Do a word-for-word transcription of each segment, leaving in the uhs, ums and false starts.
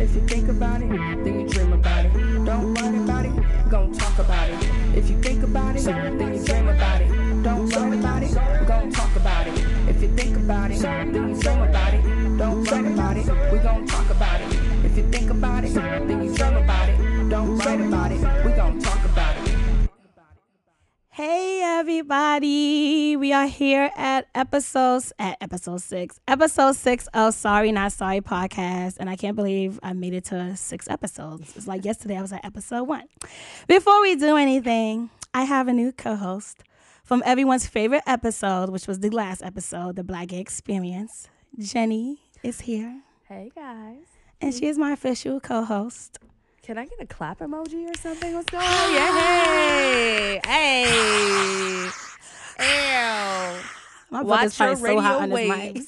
If you think about it, then you dream about it. Don't write about it, we're gonna talk about it. If you think about it, then you dream about it. Don't write about it, we're gonna talk about it. If you think about it, then you dream about it. Don't write about it, we're gonna talk about it. If you think about it, then you dream about it. Don't write about it, we're gonna talk about it. Hey everybody, we are here at episodes at episode six, episode six of Sorry Not Sorry podcast, and I can't believe I made it to six episodes. It's like yesterday I was at episode one. Before we do anything, I have a new co-host from everyone's favorite episode, which was the last episode, the Black Gay Experience. Jenny is here. Hey guys, and she is my official co-host. Can I get a clap emoji or something? What's going on? Yeah, hey, hey, ew. My Watch your so radio hot on waves.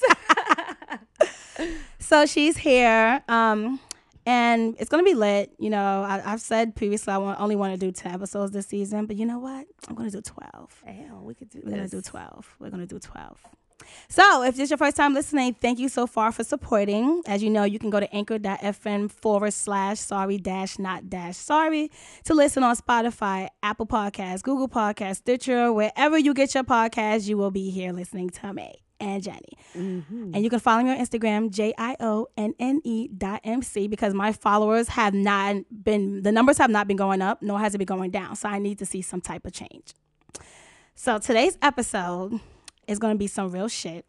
So she's here, um, and it's gonna be lit. You know, I, I've said previously I want, only want to do ten episodes this season, but you know what? I'm gonna do twelve. Ew, we could do We're this. gonna do twelve. We're gonna do twelve. So if this is your first time listening, thank you so far for supporting. As you know, you can go to anchor.fm forward slash sorry dash not dash sorry to listen on Spotify, Apple Podcasts, Google Podcasts, Stitcher, wherever you get your podcasts, you will be here listening to me and Jenny. Mm-hmm. And you can follow me on Instagram, J I O N N E dot M C, because my followers have not been, the numbers have not been going up, nor has it been going down. So I need to see some type of change. So today's episode is going to be some real shit.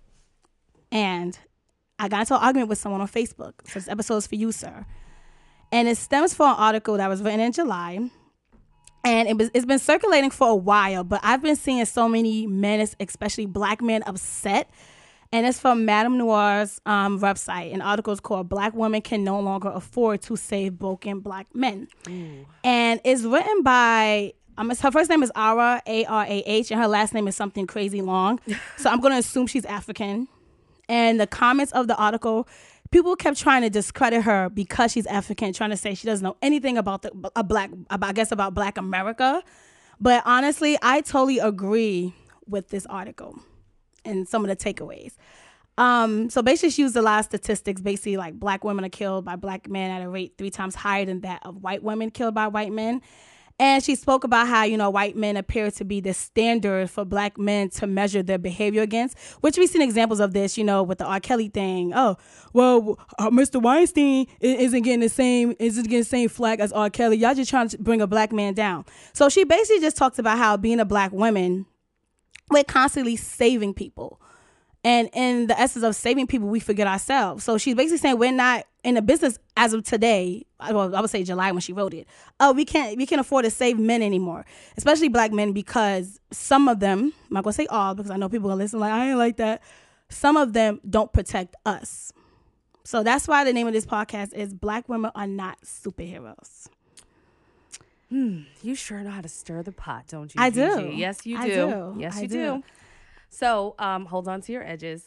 And I got into an argument with someone on Facebook. So this episode is for you, sir. And it stems from an article that was written in July. And it was, it's been circulating for a while, but I've been seeing so many men, especially black men, upset. And it's from Madame Noir's um, website. An article is called Black Women Can No Longer Afford to Save Broken Black Men. Ooh. And it's written by... Um, her first name is Ara, A R A H, and her last name is something crazy long. So I'm going to assume she's African. And the comments of the article, people kept trying to discredit her because she's African, trying to say she doesn't know anything about the a black, about, I guess about Black America. But honestly, I totally agree with this article and some of the takeaways. Um, so basically, she used a lot of statistics. Basically, like black women are killed by black men at a rate three times higher than that of white women killed by white men. And she spoke about how, you know, white men appear to be the standard for black men to measure their behavior against, which we've seen examples of this, you know, with the R. Kelly thing. Oh, well, uh, Mister Weinstein isn't getting the same, isn't getting the same flag as R. Kelly. Y'all just trying to bring a black man down. So she basically just talks about how being a black woman, we're constantly saving people. And in the essence of saving people, we forget ourselves. So she's basically saying we're not in the business as of today. Well, I would say July when she wrote it. Oh, we can't we can't afford to save men anymore, especially black men, because some of them, I'm not gonna say all because I know people are listening like I ain't like that. Some of them don't protect us. So that's why the name of this podcast is Black Women Are Not Superheroes. Hmm, you sure know how to stir the pot, don't you? I Gigi? do. Yes, you do. I do. Yes, I you do. do. So, um, hold on to your edges.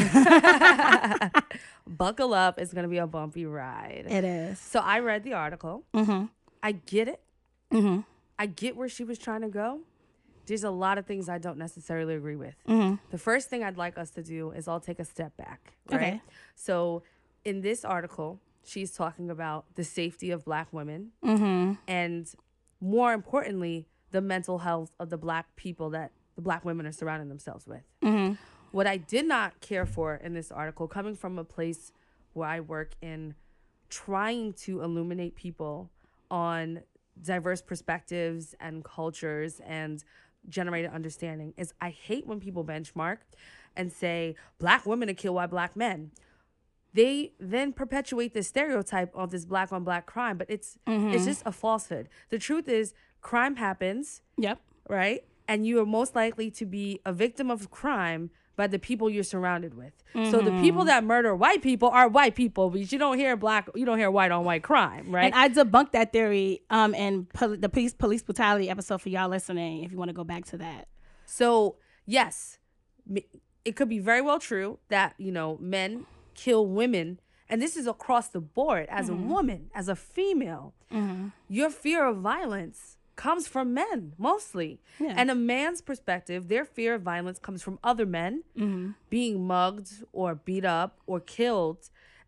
Buckle up. It's going to be a bumpy ride. It is. So I read the article. Mm-hmm. I get it. Mm-hmm. I get where she was trying to go. There's a lot of things I don't necessarily agree with. Mm-hmm. The first thing I'd like us to do is all take a step back. Right? Okay. So in this article, she's talking about the safety of black women. Mm-hmm. And more importantly, the mental health of the black people that the black women are surrounding themselves with. Mm-hmm. What I did not care for in this article, coming from a place where I work in trying to illuminate people on diverse perspectives and cultures and generated understanding, is I hate when people benchmark and say black women are killed by black men. They then perpetuate this stereotype of this black on black crime, but it's mm-hmm. it's just a falsehood. The truth is crime happens. Yep. Right? And you are most likely to be a victim of crime by the people you're surrounded with. Mm-hmm. So the people that murder white people are white people, but you don't hear black, you don't hear white on white crime, right? And I debunked that theory um in pol- the police police brutality episode for y'all listening, if you want to go back to that. So yes, it could be very well true that, you know, men kill women, and this is across the board. As mm-hmm. a woman, as a female, mm-hmm. your fear of violence comes from men mostly. Yeah. And a man's perspective, their fear of violence comes from other men mm-hmm. being mugged or beat up or killed.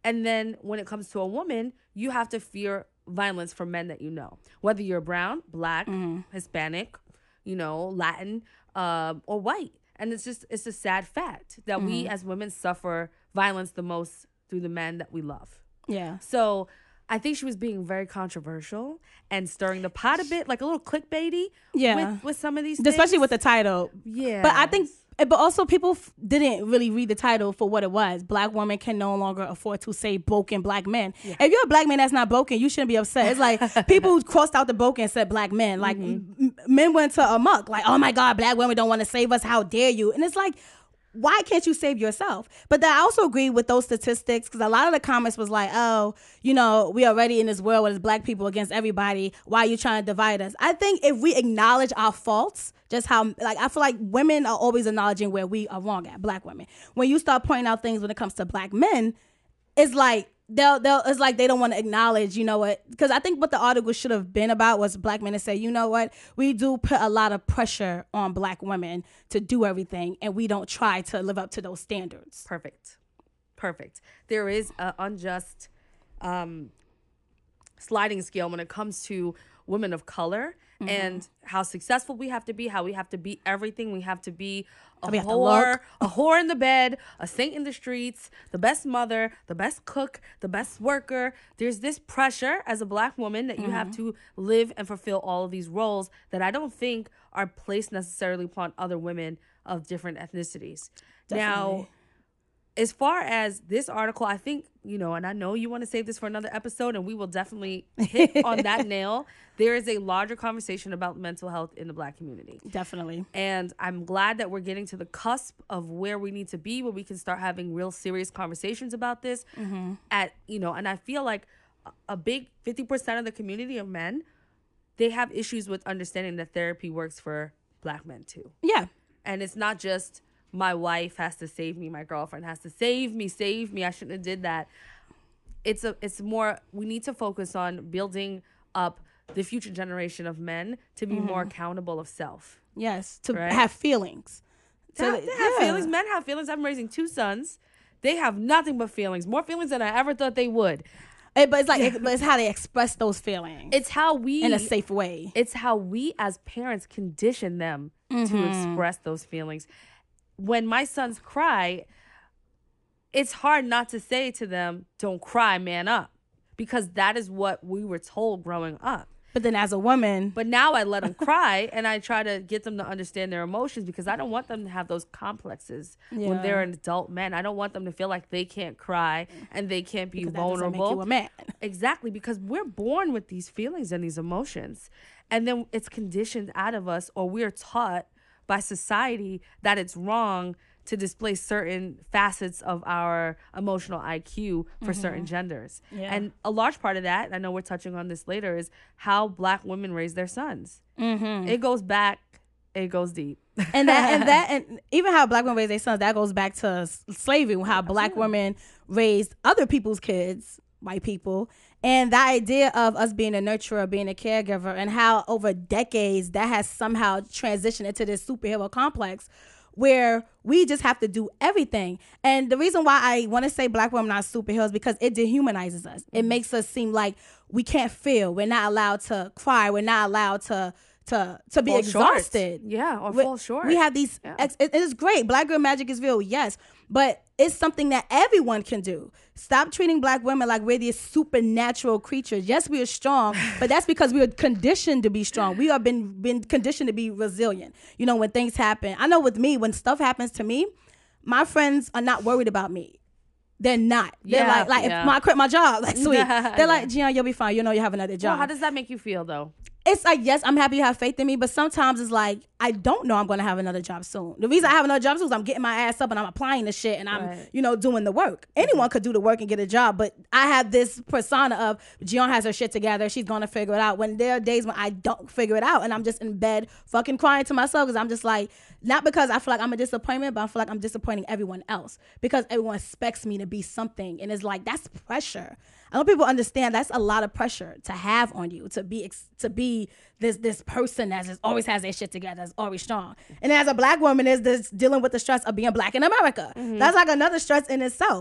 And then when it comes to a woman, you have to fear violence from men that you know, whether you're brown, black, mm-hmm. Hispanic, you know, Latin, uh, or white. And it's just, it's a sad fact that mm-hmm. we as women suffer violence the most through the men that we love. Yeah. So I think she was being very controversial and stirring the pot a bit, like a little clickbaity. Yeah. With, with some of these especially things. with the title. Yeah. But I think, but also people f- didn't really read the title for what it was. Black women can no longer afford to say broken black men. Yeah. If you're a black man that's not broken, you shouldn't be upset. It's like people who crossed out the broken and said black men. Like mm-hmm. m- men went to amok. Like, oh my God, black women don't want to save us. How dare you? And it's like, why can't you save yourself? But then I also agree with those statistics because a lot of the comments was like, oh, you know, we are already in this world where there's black people against everybody. Why are you trying to divide us? I think if we acknowledge our faults, just how, like, I feel like women are always acknowledging where we are wrong at, black women. When you start pointing out things when it comes to black men, it's like, They'll, they'll, it's like they don't want to acknowledge, you know what? Because I think what the article should have been about was black men to say, you know what? We do put a lot of pressure on black women to do everything, and we don't try to live up to those standards. Perfect. Perfect. There is an unjust um, sliding scale when it comes to women of color mm-hmm. and how successful we have to be, how we have to be everything. We have to be a whore, a whore in the bed, a saint in the streets, the best mother, the best cook, the best worker. There's this pressure as a black woman that you mm-hmm. have to live and fulfill all of these roles that I don't think are placed necessarily upon other women of different ethnicities. Definitely. Now, as far as this article, I think, you know, and I know you want to save this for another episode, and we will definitely hit on that nail. There is a larger conversation about mental health in the black community. Definitely. And I'm glad that we're getting to the cusp of where we need to be, where we can start having real serious conversations about this. Mm-hmm. At, you know, and I feel like a big fifty percent of the community of men, they have issues with understanding that therapy works for black men too. Yeah. And it's not just my wife has to save me, my girlfriend has to save me, save me, I shouldn't have did that. It's a, it's more, we need to focus on building up the future generation of men to be mm-hmm. more accountable of self. Yes, to right? have feelings. To, to have yeah. feelings. Men have feelings. I'm raising two sons. They have nothing but feelings, more feelings than I ever thought they would. It, but it's like, it, but it's how they express those feelings. It's how we, in a safe way. It's how we as parents condition them mm-hmm. to express those feelings. When my sons cry, it's hard not to say to them, don't cry, man up. Because that is what we were told growing up. But then as a woman. But now I let them cry and I try to get them to understand their emotions because I don't want them to have those complexes yeah. when they're an adult man. I don't want them to feel like they can't cry and they can't be because vulnerable. That doesn't make you a man. Exactly, because we're born with these feelings and these emotions. And then it's conditioned out of us, or we're taught by society that it's wrong to display certain facets of our emotional I Q for mm-hmm. certain genders. Yeah. And a large part of that, I know we're touching on this later, is how black women raise their sons. Mm-hmm. It goes back, it goes deep. And that, and that, and even how black women raise their sons, that goes back to slavery, how black women raised other people's kids, white people. And the idea of us being a nurturer, being a caregiver, and how over decades that has somehow transitioned into this superhero complex where we just have to do everything. And the reason why I want to say black women are superheroes is because it dehumanizes us. It makes us seem like we can't feel. We're not allowed to cry. We're not allowed to to to be fall exhausted. Short. Yeah, or we, fall short. We have these, yeah. ex, it, it is great. Black girl magic is real, yes. But it's something that everyone can do. Stop treating black women like we're these supernatural creatures. Yes, we are strong, but that's because we are conditioned to be strong. We have been, been conditioned to be resilient. You know, when things happen. I know with me, when stuff happens to me, my friends are not worried about me. They're not. They're yeah, like, like yeah. if I quit my job, like sweet. They're like, Gian, you'll be fine. You know you have another job. Well, how does that make you feel though? It's like, yes, I'm happy you have faith in me, but sometimes it's like, I don't know I'm going to have another job soon. The reason I have another job soon is I'm getting my ass up and I'm applying the shit and I'm, right. you know, doing the work. Anyone could do the work and get a job, but I have this persona of Gian has her shit together. She's going to figure it out. When there are days when I don't figure it out and I'm just in bed fucking crying to myself because I'm just like, not because I feel like I'm a disappointment, but I feel like I'm disappointing everyone else because everyone expects me to be something. And it's like, that's pressure. I know people understand that's a lot of pressure to have on you, to be to be this this person that just always has their shit together, that's always strong. And as a black woman is this dealing with the stress of being black in America. Mm-hmm. That's like another stress in itself.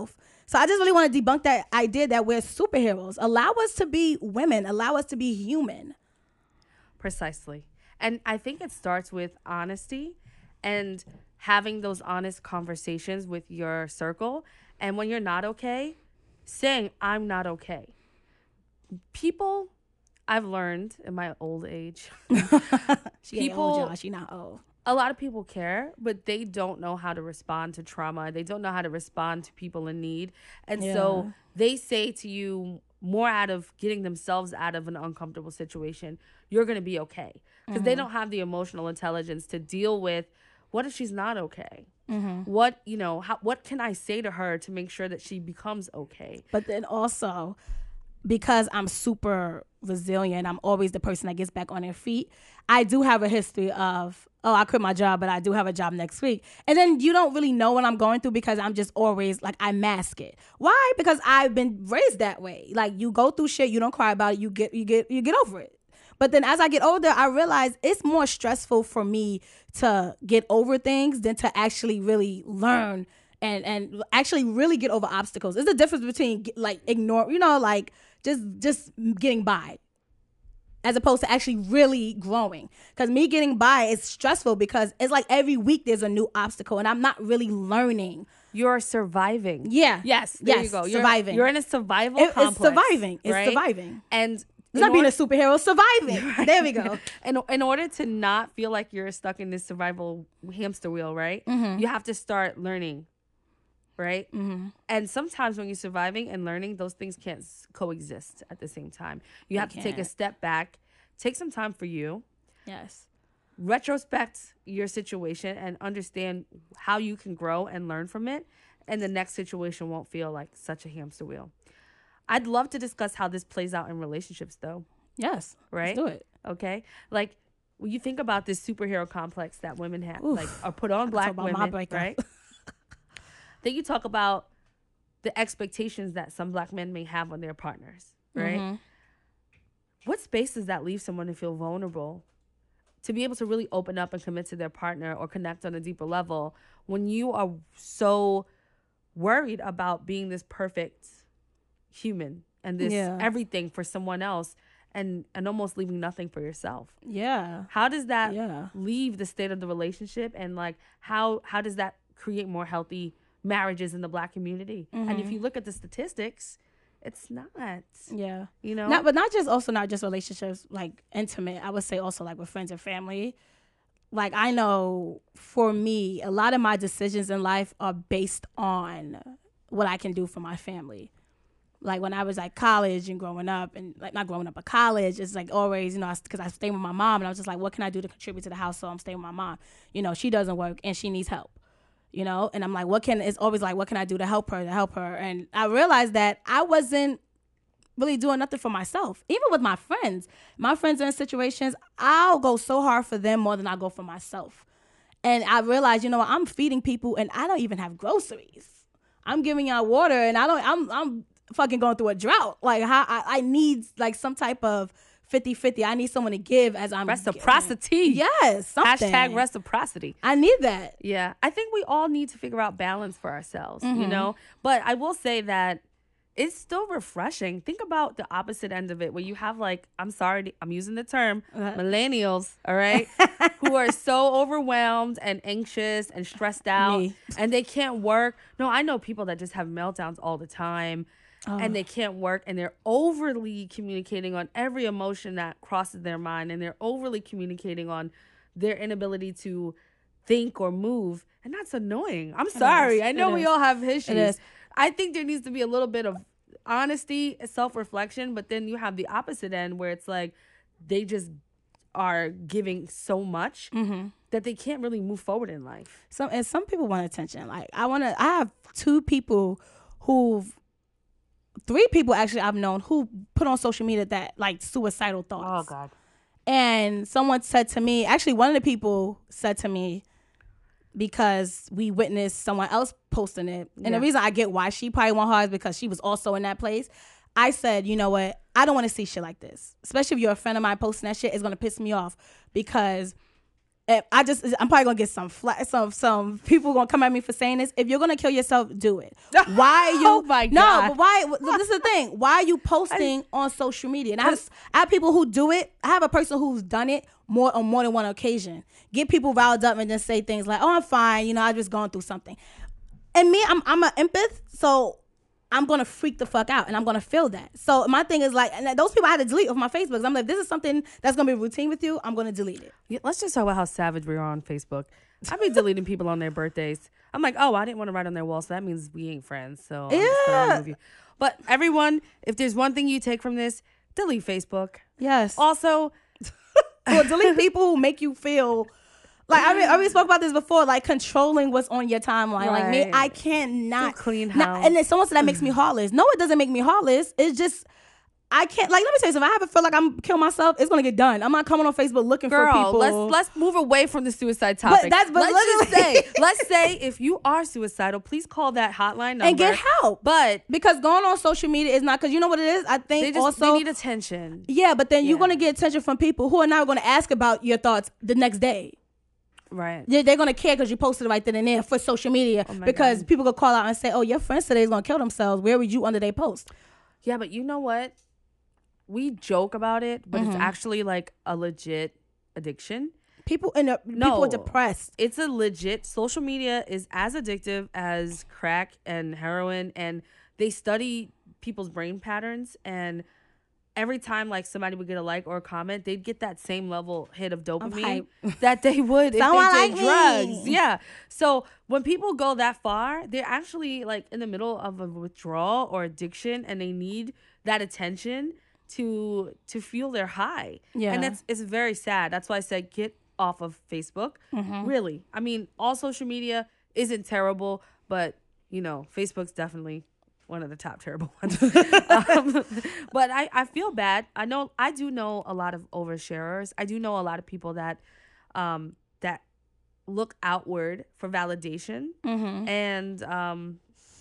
So I just really want to debunk that idea that we're superheroes. Allow us to be women. Allow us to be human. Precisely. And I think it starts with honesty and having those honest conversations with your circle. And when you're not okay, saying, I'm not okay. People, I've learned in my old age, she ain't old, y'all. She not old. A lot of people care, but they don't know how to respond to trauma. They don't know how to respond to people in need. And Yeah. so they say to you, more out of getting themselves out of an uncomfortable situation, you're going to be okay. Because Mm-hmm. they don't have the emotional intelligence to deal with, what if she's not okay? Mm-hmm. What, you know, how, what can I say to her to make sure that she becomes okay? But then also, because I'm super resilient, I'm always the person that gets back on their feet. I do have a history of, oh, I quit my job, but I do have a job next week. And then you don't really know what I'm going through because I'm just always like, I mask it. Why? Because I've been raised that way. Like, you go through shit, you don't cry about it, you get you get you get over it. But then as I get older, I realize it's more stressful for me to get over things than to actually really learn and and actually really get over obstacles. There's a difference between like ignore, you know, like just just getting by, as opposed to actually really growing. Because me getting by is stressful because it's like every week there's a new obstacle and I'm not really learning. You're surviving. Yeah. Yes. There yes. you go. You're, Surviving. You're in a survival It- complex. it's surviving. It's right? surviving. And It's in not being a order- superhero, surviving. There we go. in, in order to not feel like you're stuck in this survival hamster wheel, right? Mm-hmm. You have to start learning, right? Mm-hmm. And sometimes when you're surviving and learning, those things can't s- coexist at the same time. You have to take a can't. step back, take some time for you, Yes. retrospect your situation, and understand how you can grow and learn from it. And the next situation won't feel like such a hamster wheel. I'd love to discuss how this plays out in relationships, though. Yes. Right? Let's do it. Okay, like when you think about this superhero complex that women have, Oof. like are put on black talk about my women, breakup. right? Then you talk about the expectations that some black men may have on their partners, right? Mhm. What space does that leave someone to feel vulnerable, to be able to really open up and commit to their partner or connect on a deeper level when you are so worried about being this perfect human and this Yeah. everything for someone else and and almost leaving nothing for yourself? Yeah. How does that Yeah. leave the state of the relationship, and like how how does that create more healthy marriages in the black community? And if you look at the statistics, it's not. Yeah. You know? Not, but not just also not just relationships like intimate. I would say also like with friends and family. Like I know for me, a lot of my decisions in life are based on what I can do for my family. Like when I was like college and growing up, and like not growing up, but college, it's like always, you know, because I, I stay with my mom, and I was just like, what can I do to contribute to the house? So I'm staying with my mom. You know, she doesn't work and she needs help. You know, and I'm like, what can? It's always like, what can I do to help her? To help her, and I realized that I wasn't really doing nothing for myself. Even with my friends, my friends are in situations, I'll go so hard for them more than I go for myself. And I realized, you know, I'm feeding people and I don't even have groceries. I'm giving y'all water and I don't, I'm, I'm fucking going through a drought. Like how I, I need like some type of fifty-fifty. I need someone to give as I'm Reciprocity. giving. Yes. Something. Hashtag reciprocity. I need that. Yeah. I think we all need to figure out balance for ourselves, Mm-hmm. you know? But I will say that it's still refreshing. Think about the opposite end of it, where you have like, I'm sorry, to- I'm using the term, Uh-huh. millennials, all right, who are so overwhelmed and anxious and stressed out, Me. and they can't work. No, I know people that just have meltdowns all the time, Oh. and they can't work, and they're overly communicating on every emotion that crosses their mind, and they're overly communicating on their inability to think or move, and that's annoying. I'm sorry. is. I know It we is. all have issues. is. I think there needs to be a little bit of honesty, self-reflection, but then you have the opposite end where it's like they just are giving so much Mm-hmm. that they can't really move forward in life. Some and some people want attention. Like I want to. I have two people who've, three people actually I've known who put on social media that like suicidal thoughts. God. And someone said to me, actually one of the people said to me, because we witnessed someone else posting it. And Yeah. the reason I get why she probably want her is because she was also in that place. I said, you know what? I don't want to see shit like this. Especially if you're a friend of mine posting that shit, it's going to piss me off because if I just, I'm probably gonna get some flat, some some people gonna come at me for saying this. If you're gonna kill yourself, do it. Why are you? Oh my no, God. but why? This is the thing. Why are you posting on social media? And I have, I have people who do it. I have a person who's done it more on more than one occasion. Get people riled up and then say things like, "Oh, I'm fine. You know, I just going through something." And me, I'm I'm an empath, so I'm gonna freak the fuck out and I'm gonna feel that. So my thing is like, and those people I had to delete off my Facebook. 'Cause I'm like, this is something that's gonna be routine with you. I'm gonna delete it. Yeah, let's just talk about how savage we are on Facebook. I be deleting people on their birthdays. I'm like, oh, I didn't want to write on their wall, so that means we ain't friends. So I'm just gonna Yeah. remove you. But everyone, if there's one thing you take from this, delete Facebook. Yes. Also, Or delete people who make you feel like I mean, I already spoke about this before, like controlling what's on your timeline. Like me, Right. I cannot To clean not- house. and then someone said that makes me heartless. No, it doesn't make me heartless. It's just I can't. Like, let me tell you something. If I ever feel like I'm killing myself, it's gonna get done. I'm not coming on Facebook looking for girl, people. let's let's move away from the suicide topic. that's- but let's just literally- say, let's say if you are suicidal, please call that hotline number and get help. But Because going on social media is not because you know what it is. I think they just also they need attention. yeah, but then you're Yeah. gonna get attention from people who are now gonna ask about your thoughts the next day. Right. Yeah, they're gonna care because you posted it right then and there for social media. Oh my because God. people could call out and say, "Oh, your friends today is gonna kill themselves." Where were you under their post? Yeah, but you know what? We joke about it, but Mm-hmm. it's actually like a legit addiction. People in the, No. people are depressed. It's a legit social media is as addictive as crack and heroin, and they study people's brain patterns, and every time like somebody would get a like or a comment, they'd get that same level hit of dopamine that they would if Someone they did like drugs. me. Yeah. So when people go that far, they're actually like in the middle of a withdrawal or addiction, and they need that attention to to feel their high. Yeah. And it's it's very sad. That's why I said get off of Facebook. Mm-hmm. Really. I mean, all social media isn't terrible, but you know, Facebook's definitely one of the top terrible ones. um, but I, I feel bad. I know I do know a lot of oversharers. I do know a lot of people that um that look outward for validation Mm-hmm. and um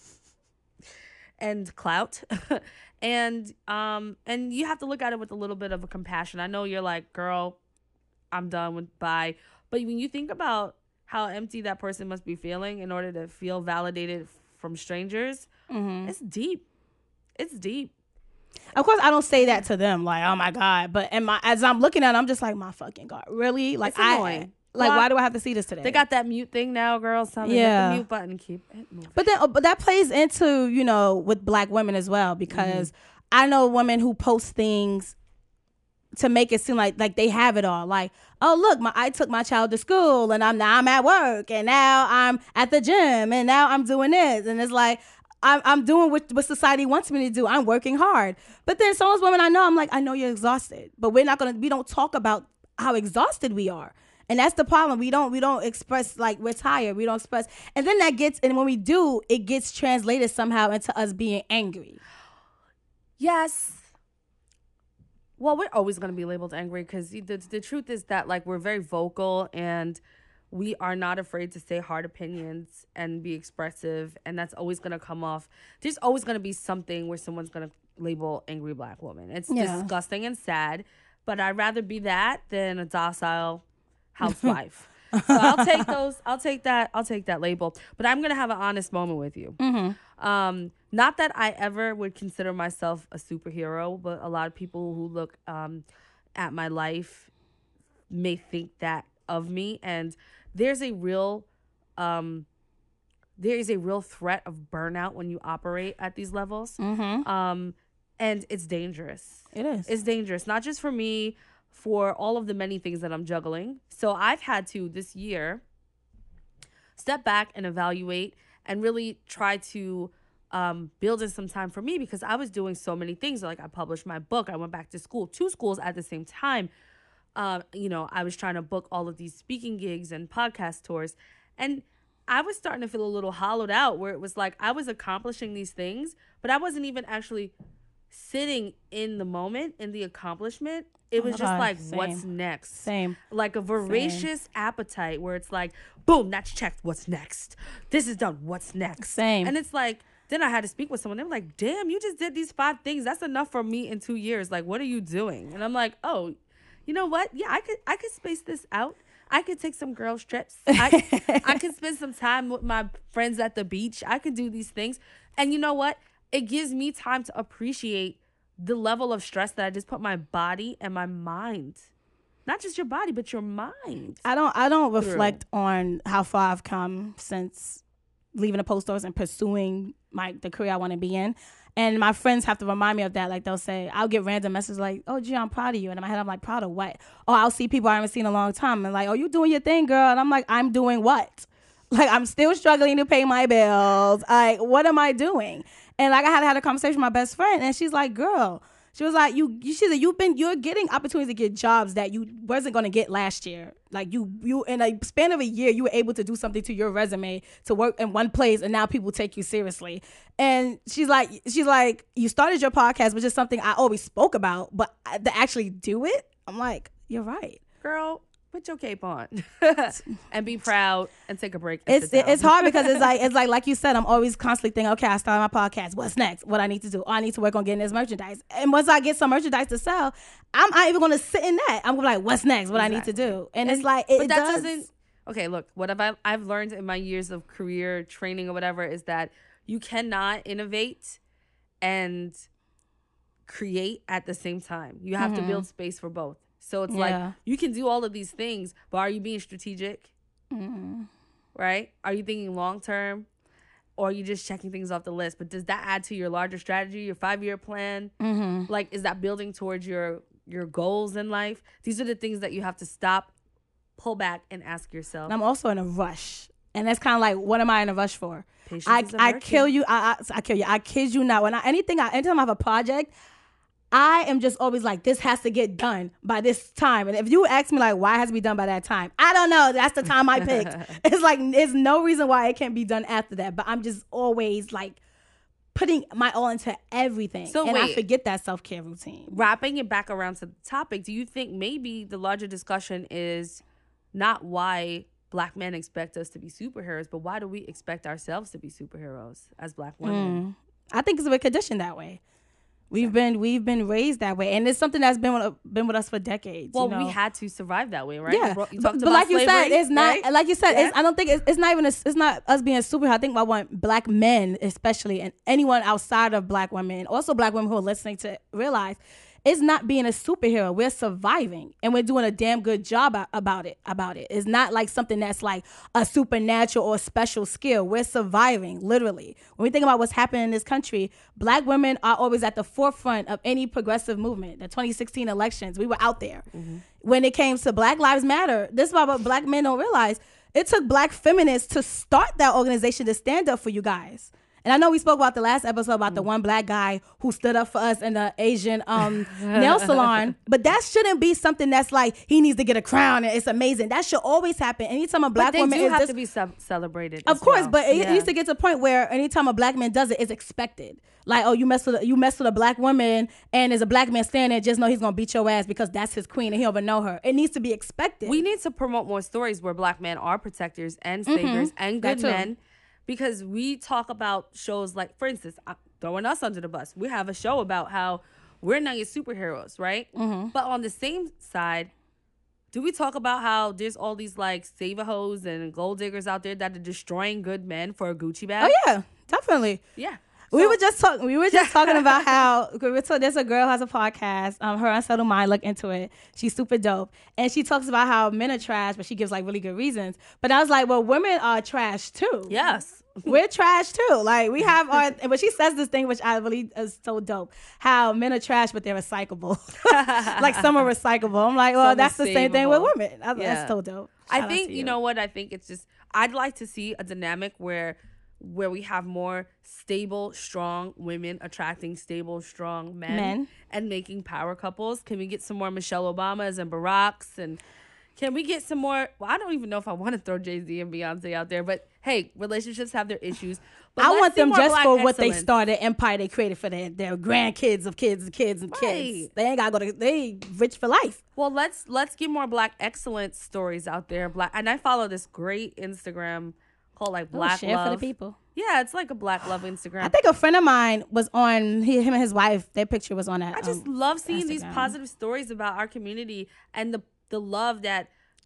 and clout. and um and you have to look at it with a little bit of a compassion. I know you're like, girl, I'm done with bye. But when you think about how empty that person must be feeling in order to feel validated from strangers, Mm-hmm. it's deep. It's deep. Of course, I don't say that to them, like, "Oh my god," but and my as I'm looking at, it, I'm just like, "My fucking god, really?" Like, It's I annoying. like, Well, why do I have to see this today? They got that mute thing now, girl. So yeah. Hit Yeah. the mute button. Keep it moving. But then, uh, but that plays into, you know, with black women as well, because I know women who post things to make it seem like like they have it all. Like, oh look, my I took my child to school, and I'm now I'm at work, and now I'm at the gym, and now I'm doing this, and it's like I'm I'm doing what what society wants me to do. I'm working hard. But then some of those women I know, I'm like, I know you're exhausted, but we're not gonna we don't talk about how exhausted we are. And that's the problem. We don't we don't express like we're tired. We don't express, and then that gets and when we do, it gets translated somehow into us being angry. Yes. Well, we're always going to be labeled angry because the, the truth is that like we're very vocal and we are not afraid to say hard opinions and be expressive, and that's always going to come off. There's always going to be something where someone's going to label angry black woman. It's Yeah. disgusting and sad, but I'd rather be that than a docile housewife. So I'll take those. I'll take that. I'll take that label. But I'm gonna have an honest moment with you. Mm-hmm. Um, not that I ever would consider myself a superhero, but a lot of people who look um, at my life may think that of me. And there's a real, um, there is a real threat of burnout when you operate at these levels. Mm-hmm. Um, and it's dangerous. It is. It's dangerous, not just for me, for all of the many things that I'm juggling. So I've had to this year step back and evaluate and really try to um, build in some time for me because I was doing so many things. Like I published my book. I went back to school, two schools at the same time. Um, you know, I was trying to book all of these speaking gigs and podcast tours. And I was starting to feel a little hollowed out where it was like I was accomplishing these things, but I wasn't even actually sitting in the moment in the accomplishment. It was Oh, just God, like, same. what's next? Same. Like a voracious appetite where it's like, boom, that's checked. What's next? This is done. What's next? Same. And it's like, then I had to speak with someone. They were like, damn, you just did these five things. That's enough for me in two years. Like, what are you doing? And I'm like, oh, you know what? Yeah, I could, I could space this out. I could take some girls trips. I I could spend some time with my friends at the beach. I could do these things. And you know what? It gives me time to appreciate the level of stress that I just put my body and my mind. Not just your body, but your mind. I don't I don't reflect through. on how far I've come since leaving the post office and pursuing my the career I want to be in. And my friends have to remind me of that. Like, they'll say, I'll get random messages like, oh, gee, I'm proud of you. And in my head, I'm like, proud of what? Oh, I'll see people I haven't seen in a long time. And like, oh, you doing your thing, girl. And I'm like, I'm doing what? Like, I'm still struggling to pay my bills. Like, what am I doing? And like, I had had a conversation with my best friend. And she's like, girl, she was like, you, you she said, you've been, you're getting opportunities to get jobs that you wasn't going to get last year. Like, you, you, in a span of a year, you were able to do something to your resume to work in one place. And now people take you seriously. And she's like, she's like, you started your podcast, which is something I always spoke about, but to actually do it, I'm like, you're right. Girl, put your cape on and be proud and take a break. It's it's hard because it's like it's like like you said, I'm always constantly thinking, okay, I started my podcast. What's next? What I need to do? Oh, I need to work on getting this merchandise. And once I get some merchandise to sell, I'm not even going to sit in that. I'm gonna be like, what's next? What exactly. I need to do? And, and it's like, it, but it that does. doesn't. Okay, look, what have I I've learned in my years of career training or whatever is that you cannot innovate and create at the same time. You have mm-hmm. to build space for both. So it's yeah. like, you can do all of these things, but are you being strategic? Mm-hmm. Right? Are you thinking long-term? Or are you just checking things off the list? But does that add to your larger strategy, your five-year plan? Mm-hmm. Like, is that building towards your, your goals in life? These are the things that you have to stop, pull back, and ask yourself. And I'm also in a rush. And that's kind of like, what am I in a rush for? Patience I, I kill you. I, I, I kill you. I kid you not. When I, anything, I, anytime I have a project, I am just always like, this has to get done by this time. And if you ask me like, why it has to be done by that time? I don't know. That's the time I picked. It's like, there's no reason why it can't be done after that. But I'm just always like putting my all into everything. So and wait, I forget that self-care routine. Wrapping it back around to the topic, do you think maybe the larger discussion is not why Black men expect us to be superheroes, but why do we expect ourselves to be superheroes as Black women? Mm. I think we're conditioned that way. We've been we've been raised that way, and it's something that's been with, been with us for decades. Well, you know? we had to survive that way, right? Yeah, you but, but like slavery, you said, it's not right? like you said. Yeah. It's, I don't think it's, it's not even a, it's not us being a superhero. I think I want Black men, especially, and anyone outside of Black women, also Black women who are listening, to realize it's not being a superhero. We're surviving, and we're doing a damn good job about it. About it, it's not like something that's like a supernatural or special skill. We're surviving, literally. When we think about what's happening in this country, Black women are always at the forefront of any progressive movement. The twenty sixteen elections, we were out there. Mm-hmm. When it came to Black Lives Matter, this is what Black men don't realize. It took Black feminists to start that organization to stand up for you guys. And I know we spoke about the last episode about mm. the one Black guy who stood up for us in the Asian um, nail salon. But that shouldn't be something that's like, he needs to get a crown and it's amazing. That should always happen. Anytime a Black but they woman do is have dis- to be ce- celebrated. Of course, well. but it, yeah. it needs to get to a point where anytime a Black man does it, it's expected. Like, oh, you mess with a, you mess with a Black woman and there's a Black man standing there, just know he's gonna beat your ass because that's his queen and he'll ever know her. It needs to be expected. We need to promote more stories where Black men are protectors and saviors mm-hmm. and good men. Because we talk about shows like, for instance, I'm throwing us under the bus. We have a show about how we're not your superheroes, right? Mm-hmm. But on the same side, do we talk about how there's all these like save-a-hoes and gold diggers out there that are destroying good men for a Gucci bag? Oh yeah, definitely. Yeah. We so, were just talking. We were just talking about how we were told, there's a girl who has a podcast. Um, her Unsettled Mind. Look into it. She's super dope, and she talks about how men are trash, but she gives like really good reasons. But I was like, well, women are trash too. Yes, we're trash too. Like we have our. But she says this thing which I really is so dope. How men are trash, but they're recyclable. Like some are recyclable. I'm like, well, some that's the savable. Same thing with women. I, yeah. That's so dope. Shout I think you. you know what I think. It's just I'd like to see a dynamic where. where we have more stable, strong women attracting stable, strong men, men and making power couples. Can we get some more Michelle Obamas and Baracks? And can we get some more? Well, I don't even know if I want to throw Jay-Z and Beyonce out there, but hey, relationships have their issues. But I want them just Black for excellence. What they started, empire they created for their, their grandkids of kids and kids and right. kids. They ain't gotta go to, they rich for life. Well, let's let's get more Black excellence stories out there. Black, and I follow this great Instagram called like Black oh, share Love. For the people. Yeah, it's like a Black Love Instagram. I think a friend of mine was on, he, him and his wife, their picture was on that. I just um, love seeing Instagram. These positive stories about our community and the, the love that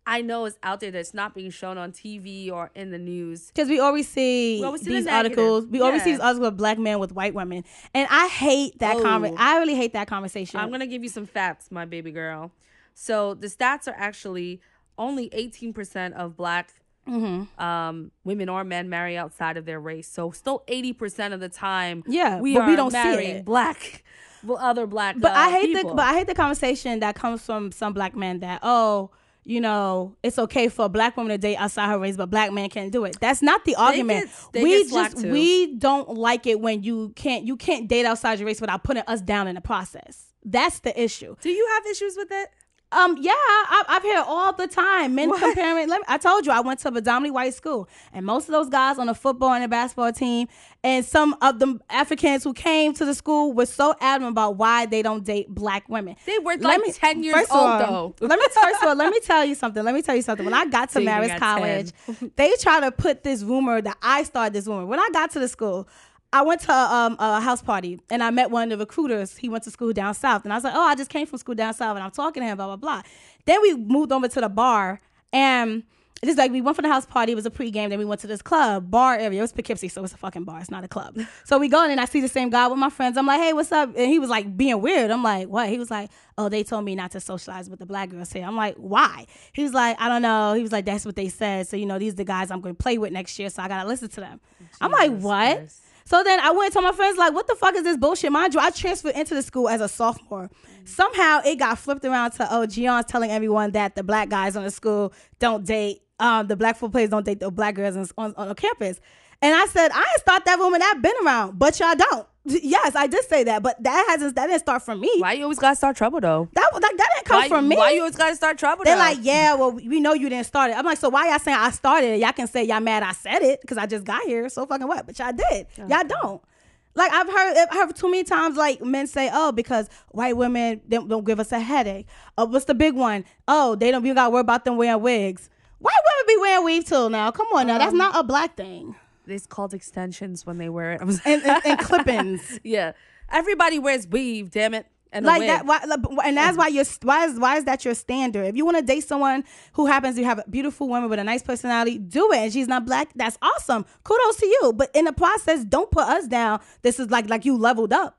I know is out there that's not being shown on T V or in the news. Because we always see We always see these the negative. articles. We always see Yeah. these articles with black men with white women. And I hate that Oh. conversation. I really hate that conversation. I'm going to give you some facts, my baby girl. So the stats are actually only eighteen percent of black Mm-hmm. um, women or men marry outside of their race. So still eighty percent of the time, Yeah, we but are we don't see marrying it. black, well, other black. But uh, I hate people. the but I hate the conversation that comes from some black men that, oh, you know, it's okay for a black woman to date outside her race, but black men can't do it. That's not the argument. get- they we get slack just too. we don't like it when you can't you can't date outside your race without putting us down in the process. That's the issue. Do you have issues with it? Um, yeah, I, I've heard all the time men comparing. Let me, I told you I went to a predominantly white school, and most of those guys on the football and the basketball team, and some of the Africans who came to the school were so adamant about why they don't date black women. They were Let like me- ten years first of old, all, though. Let me first of all, let me tell you something. Let me tell you something. When I got to Dating Marist at College, ten. they try to put this rumor that I started this rumor. When I got to the school, I went to um, a house party and I met one of the recruiters. He went to school down south, and I was like, "Oh, I just came from school down south," and I'm talking to him, blah blah blah. Then we moved over to the bar, and it's like we went for the house party. It was a pregame. Then we went to this club bar area. It was Poughkeepsie, so it's a fucking bar. It's not a club. So we go in, and I see the same guy with my friends. I'm like, "Hey, what's up?" And he was like being weird. I'm like, "What?" He was like, "Oh, they told me not to socialize with the black girls here." I'm like, "Why?" He was like, "I don't know." He was like, "That's what they said. So you know, these are the guys I'm going to play with next year. So I gotta listen to them." I'm like, Jesus "What?" Christ. So then I went to my friends like, what the fuck is this bullshit? Mind you, I transferred into the school as a sophomore. Somehow it got flipped around to, oh, Gion's telling everyone that the black guys on the school don't date, um, the black football players don't date the black girls on, on, on the campus. And I said, I ain't start that rumor, that been around, but y'all don't. Yes, I did say that, but that hasn't, that didn't start from me. Why you always gotta start trouble though? That, that, that didn't come Why, from me. why you always gotta start trouble? They're though? like, yeah, well, we know you didn't start it. I'm like, so why y'all saying I started it? Y'all can say y'all mad I said it because I just got here. So fucking what? But y'all did. Y'all don't. Like I've heard, I've heard too many times, like men say, "Oh, because white women don't, don't give us a headache." Uh, what's the big one? Oh, they don't. We got to worry about them wearing wigs. White women be wearing weave too. Now, come on, now that's Um, not a black thing. It's called extensions when they wear it. I was And, and, and clip-ins. yeah, everybody wears weave. Damn it, and a Like wig. that, why, like, and that's why you're. Why is why is that your standard? If you want to date someone who happens to have a beautiful woman with a nice personality, do it. And she's not black. That's awesome. Kudos to you. But in the process, don't put us down. This is like like you leveled up.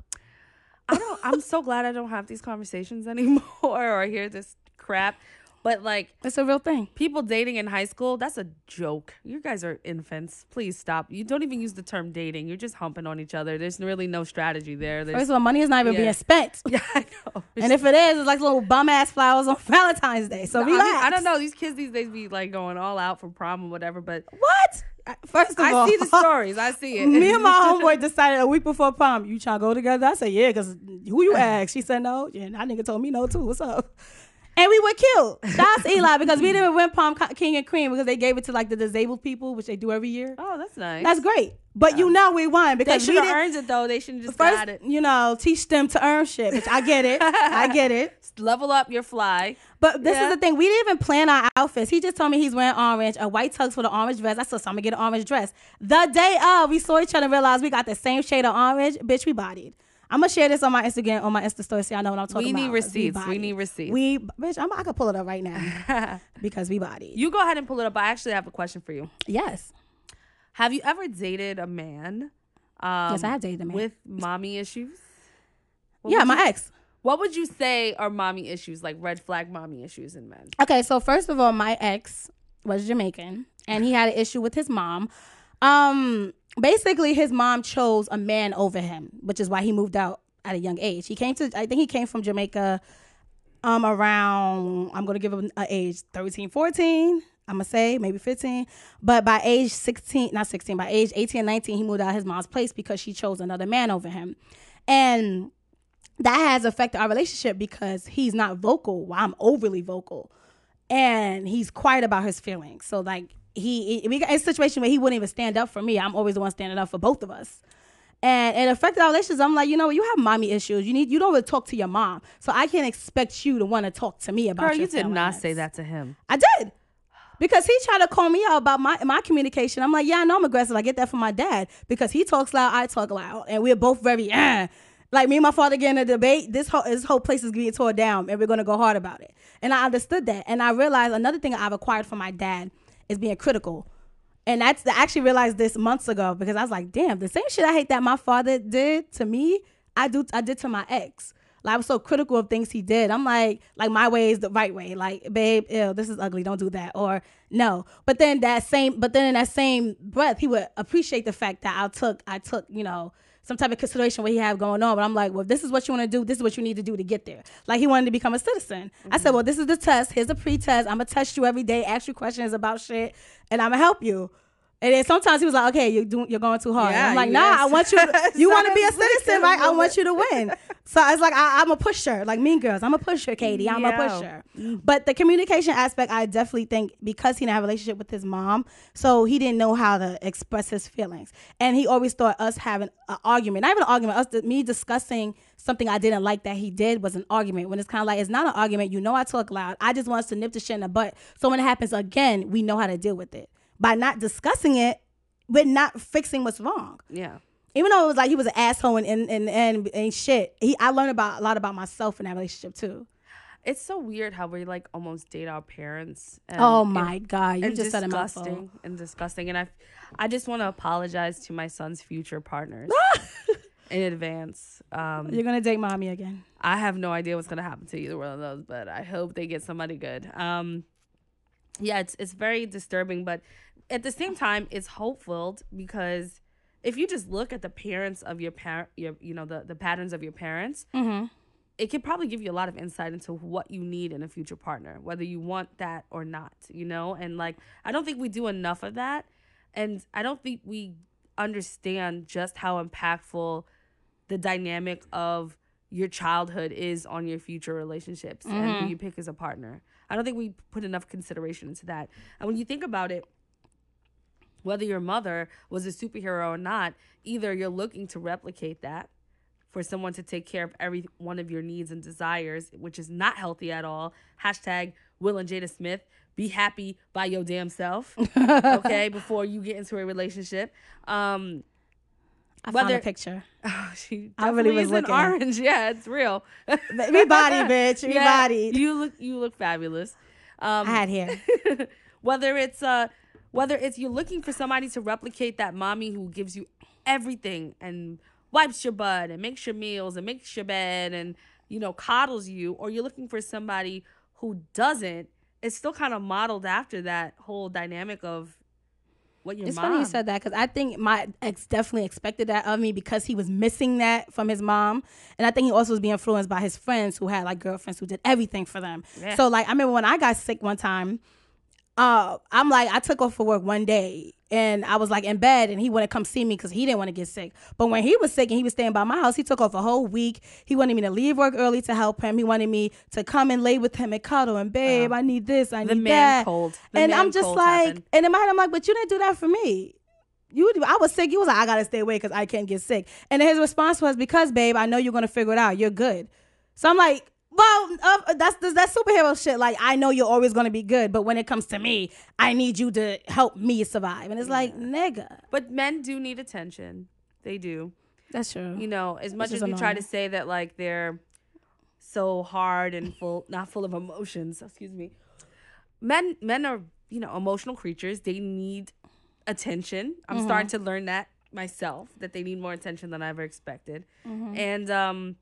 I don't. I'm so glad I don't have these conversations anymore or hear this crap. But like It's a real thing. people dating in high school, that's a joke. You guys are infants. Please stop. You don't even use the term dating. You're just humping on each other. There's really no strategy there. There's, First of all, money is not even Yeah. being spent. yeah, I know. And if it is, it's like little bum ass flowers on Valentine's Day. So I, mean, relax. I don't know. These kids these days be like going all out for prom or whatever. But What? First of I all, see the stories. I see it. me and my homeboy decided a week before prom, you trying to go together? I said, yeah, because who you ask? She said no. Yeah, that nigga told me no too. What's up? And we were cute. That's Eli because we didn't win prom co- king and cream because they gave it to like the disabled people, which they do every year. Oh, that's nice. That's great. But you know we won They because should we have didn't. earned it though. They shouldn't just First, got it. you know, teach them to earn shit, which I get it. I get it. Level up your fly. But this Yeah. is the thing. We didn't even plan our outfits. He just told me he's wearing orange, a white tux with an orange dress. I said, so I'm going to get an orange dress. The day of, we saw each other and realized we got the same shade of orange. Bitch, we bodied. I'm going to share this on my Instagram, on my Insta story so y'all know what I'm talking We about. need 'cause receipts. We bodied. need receipts. We, bitch, I'm, I could pull it up right now because we bodied. You go ahead and pull it up. I actually have a question for you. Yes. Have you ever dated a man? Um, Yes, I have dated a man. with mommy issues. What Yeah, would my you- ex. What would you say are mommy issues, like red flag mommy issues in men? Okay, so first of all, my ex was Jamaican, and he had an issue with his mom. Um, basically, his mom chose a man over him, which is why he moved out at a young age. He came to, I think he came from Jamaica um, around, I'm going to give him an age, thirteen, fourteen, I'm going to say, maybe fifteen. But by age sixteen, not sixteen, by age eighteen and nineteen, he moved out of his mom's place because she chose another man over him. And that has affected our relationship because he's not vocal while I'm overly vocal. And he's quiet about his feelings. So, like, he, he we got in a situation where he wouldn't even stand up for me. I'm always the one standing up for both of us. And it affected our relations. I'm like, you know, you have mommy issues. You need, you don't really talk to your mom. So I can't expect you to want to talk to me about Girl, your you did not feelings. say that to him. I did. Because he tried to call me out about my, my communication. I'm like, yeah, I know I'm aggressive. I get that from my dad. Because he talks loud, I talk loud. And we're both very, eh. Like me and my father getting a debate, this whole this whole place is being torn down, and we're gonna go hard about it. And I understood that, and I realized another thing I've acquired from my dad is being critical. And that's I actually realized this months ago because I was like, damn, the same shit I hate that my father did to me, I do I did to my ex. Like I was so critical of things he did. I'm like, like my way is the right way. Like, babe, ew, this is ugly. Don't do that. Or no. But then that same, but then in that same breath, he would appreciate the fact that I took, I took, you know, some type of consideration what he had going on. But I'm like, well, if this is what you want to do, this is what you need to do to get there. Like he wanted to become a citizen. Mm-hmm. I said, well, this is the test. Here's a pre-test. I'm gonna test you every day, ask you questions about shit, and I'm gonna help you. And then sometimes he was like, okay, you're doing, you're going too hard. Yeah, I'm like, nah, yes. I want you to, you want to be a citizen, right? I want you to win. So it's like, I, I'm a pusher, like Mean Girls. I'm a pusher, Katie. I'm yeah. a pusher. But the communication aspect, I definitely think because he didn't have a relationship with his mom, so he didn't know how to express his feelings. And he always thought us having an argument, not even an argument, us me discussing something I didn't like that he did was an argument. When it's kind of like, it's not an argument. You know I talk loud. I just want us to nip the shit in the butt. So when it happens again, we know how to deal with it. By not discussing it, but not fixing what's wrong. Yeah. Even though it was like he was an asshole and and and, and, and shit, he I learned about a lot about myself in that relationship too. It's so weird how we like almost date our parents. And oh my it, God, you just said a mouthful. Disgusting and disgusting. And I, I just want to apologize to my son's future partners in advance. Um, You're gonna date mommy again. I have no idea what's gonna happen to either one of those, but I hope they get somebody good. Um, yeah, it's it's very disturbing, but at the same time, it's hopeful because if you just look at the parents of your parent, your you know the the patterns of your parents, mm-hmm. it could probably give you a lot of insight into what you need in a future partner, whether you want that or not, you know? And like, I don't think we do enough of that. And I don't think we understand just how impactful the dynamic of your childhood is on your future relationships mm-hmm. and who you pick as a partner. I don't think we put enough consideration into that. And when you think about it, whether your mother was a superhero or not, either you're looking to replicate that for someone to take care of every one of your needs and desires, which is not healthy at all. Hashtag Will and Jada Smith, be happy by your damn self, okay, before you get into a relationship. Um, I whether, found a picture. Oh, she I really was is looking. In orange. Yeah, it's real. We body, bitch. We yeah, body. You look, you look fabulous. Um, I had hair. whether it's uh, whether it's you're looking for somebody to replicate that mommy who gives you everything and wipes your butt and makes your meals and makes your bed and, you know, coddles you, or you're looking for somebody who doesn't, it's still kind of modeled after that whole dynamic of what your it's mom. Funny you said that because I think my ex definitely expected that of me because he was missing that from his mom. And I think he also was being influenced by his friends who had like girlfriends who did everything for them. Yeah. So like, I remember when I got sick one time, uh, I'm like, I took off for work one day and I was like in bed and he wouldn't come see me because he didn't want to get sick. But when he was sick and he was staying by my house, he took off a whole week. He wanted me to leave work early to help him. He wanted me to come and lay with him and cuddle and babe, uh, I need this, I the need man that. Cold. The and man I'm just cold like, happened. and in my head, I'm like, but you didn't do that for me. You, I was sick. You was like, I gotta stay away because I can't get sick. And his response was, because babe, I know you're gonna figure it out. You're good. So I'm like, well, uh, that's that's superhero shit. Like, I know you're always gonna be good, but when it comes to me, I need you to help me survive. And it's yeah. like, nigga. But men do need attention. They do. That's true. You know, as much as we try to say that, like, they're so hard and full, not full of emotions. Excuse me. Men, men are, you know, emotional creatures. They need attention. I'm mm-hmm. starting to learn that myself, that they need more attention than I ever expected. Mm-hmm. And um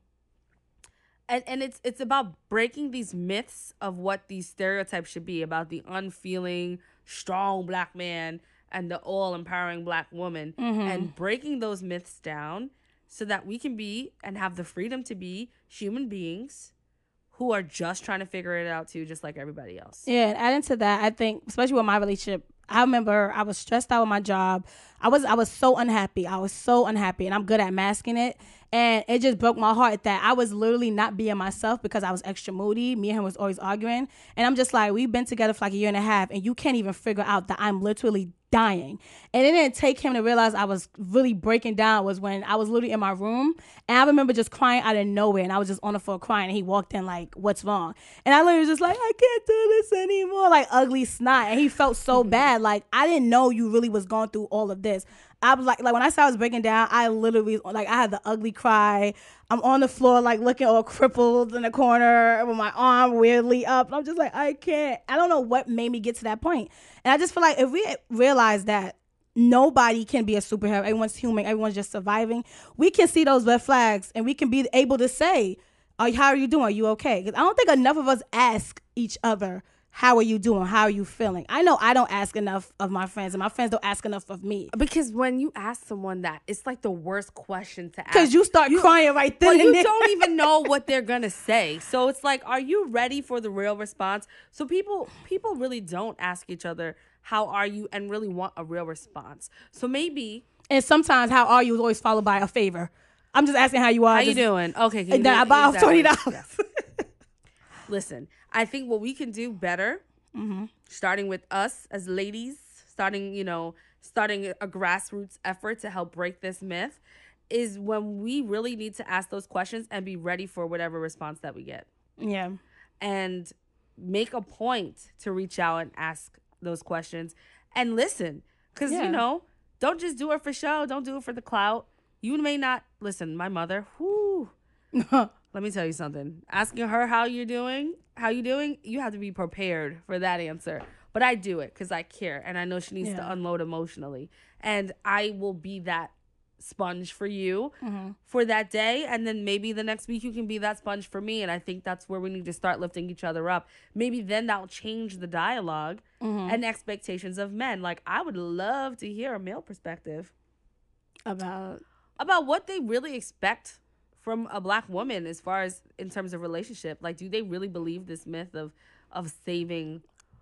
and and it's it's about breaking these myths of what these stereotypes should be about the unfeeling, strong black man and the all empowering black woman, mm-hmm. and breaking those myths down so that we can be and have the freedom to be human beings who are just trying to figure it out too, just like everybody else. Yeah, and adding to that, I think, especially with my relationship, I remember I was stressed out with my job. I was I was so unhappy. I was so unhappy, and I'm good at masking it. And it just broke my heart that I was literally not being myself because I was extra moody. Me and him was always arguing. And I'm just like, we've been together for like a year and a half, and you can't even figure out that I'm literally dying. And it didn't take him to realize I was really breaking down was when I was literally in my room. And I remember just crying out of nowhere. And I was just on the floor crying. And he walked in like, what's wrong? And I literally was just like, I can't do this anymore. Like ugly snot. And he felt so bad. Like, I didn't know you really was going through all of this. I was like, like when I said I was breaking down, I literally, like, I had the ugly cry. I'm on the floor, like looking all crippled in the corner with my arm weirdly up. I'm just like, I can't. I don't know what made me get to that point. And I just feel like if we realize that nobody can be a superhero, everyone's human, everyone's just surviving, we can see those red flags and we can be able to say, oh, how are you doing? Are you okay? Because I don't think enough of us ask each other, how are you doing? How are you feeling? I know I don't ask enough of my friends, and my friends don't ask enough of me. Because when you ask someone that, it's like the worst question to ask. Because you start you, crying right then well, and you there. don't even know what they're gonna say. So it's like, are you ready for the real response? So people people really don't ask each other, how are you, and really want a real response. So maybe. And sometimes, how are you is always followed by a favor. I'm just asking how you are. How just, you doing? Okay. Can you then I buy off twenty dollars. Yes. Listen, I think what we can do better, mm-hmm. starting with us as ladies, starting, you know, starting a grassroots effort to help break this myth, is when we really need to ask those questions and be ready for whatever response that we get. Yeah. And make a point to reach out and ask those questions and listen. Because, yeah. you know, don't just do it for show. Don't do it for the clout. You may not, listen, my mother, whoo. Let me tell you something. Asking her how you're doing, how you doing, you have to be prepared for that answer. But I do it because I care, and I know she needs yeah. to unload emotionally. And I will be that sponge for you mm-hmm. for that day, and then maybe the next week you can be that sponge for me. And I think that's where we need to start lifting each other up. Maybe then that'll change the dialogue mm-hmm. and expectations of men. Like, I would love to hear a male perspective about about what they really expect from a black woman as far as in terms of relationship. Like, do they really believe this myth of of saving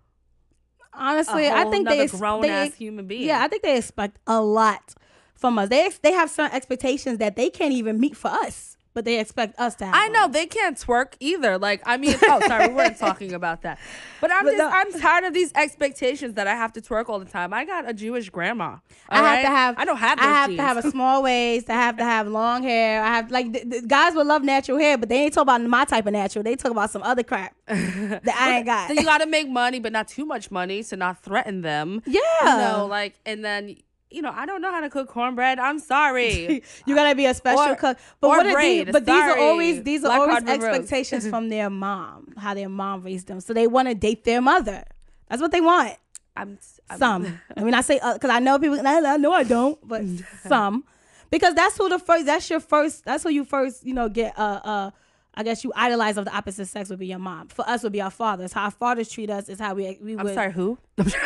honestly I think they grown ass human being? Yeah, I think they expect a lot from us. They they have certain expectations that they can't even meet for us, but they expect us to have I know them. They can't twerk either. Like, I mean, oh sorry, we weren't talking about that. But I'm but just no. I'm tired of these expectations that I have to twerk all the time. I got a Jewish grandma. I right? have to have I don't have those I have genes. to have a small waist. I have to have long hair. I have like the, the guys will love natural hair, but they ain't talk about my type of natural. They talk about some other crap that I ain't got. So you got to make money, but not too much money to not threaten them. Yeah, you know, like, and then. You know, I don't know how to cook cornbread. I'm sorry. You gotta be a special or, cook. But or what are braid. these? But sorry. these are always these are Black always Hardwood expectations from their mom, how their mom raised them. So they want to date their mother. That's what they want. I'm, I'm some. I mean, I say because uh, I know people. I, I know I don't, but some, because that's who the first. That's your first. That's who you first. You know, get uh uh. I guess you idolize of the opposite sex would be your mom. For us would be our fathers. How our fathers treat us is how we we would. I'm sorry, who?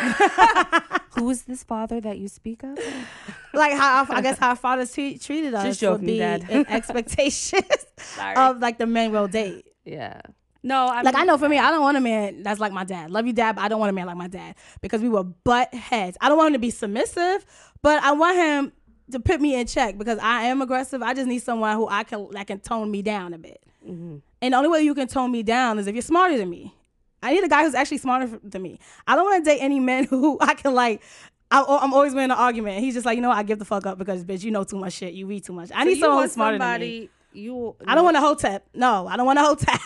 Who is this father that you speak of? Like how our, I guess how our fathers treat, treated us Just joking, would be Dad. an expectations of like the men will date. Yeah. No, I mean, like I know for me, I don't want a man that's like my dad. Love you, dad, but I don't want a man like my dad because we were butt heads. I don't want him to be submissive, but I want him to put me in check because I am aggressive. I just need someone who I can that can tone me down a bit. Mm-hmm. And the only way you can tone me down is if you're smarter than me. I need a guy who's actually smarter than me. I don't want to date any men who I can like. I, I'm always winning an argument. He's just like, you know what? I give the fuck up because bitch, you know too much shit. You read too much. I so need someone who's smarter somebody, than me. You. I don't want a hotep. No, I don't want a hotep.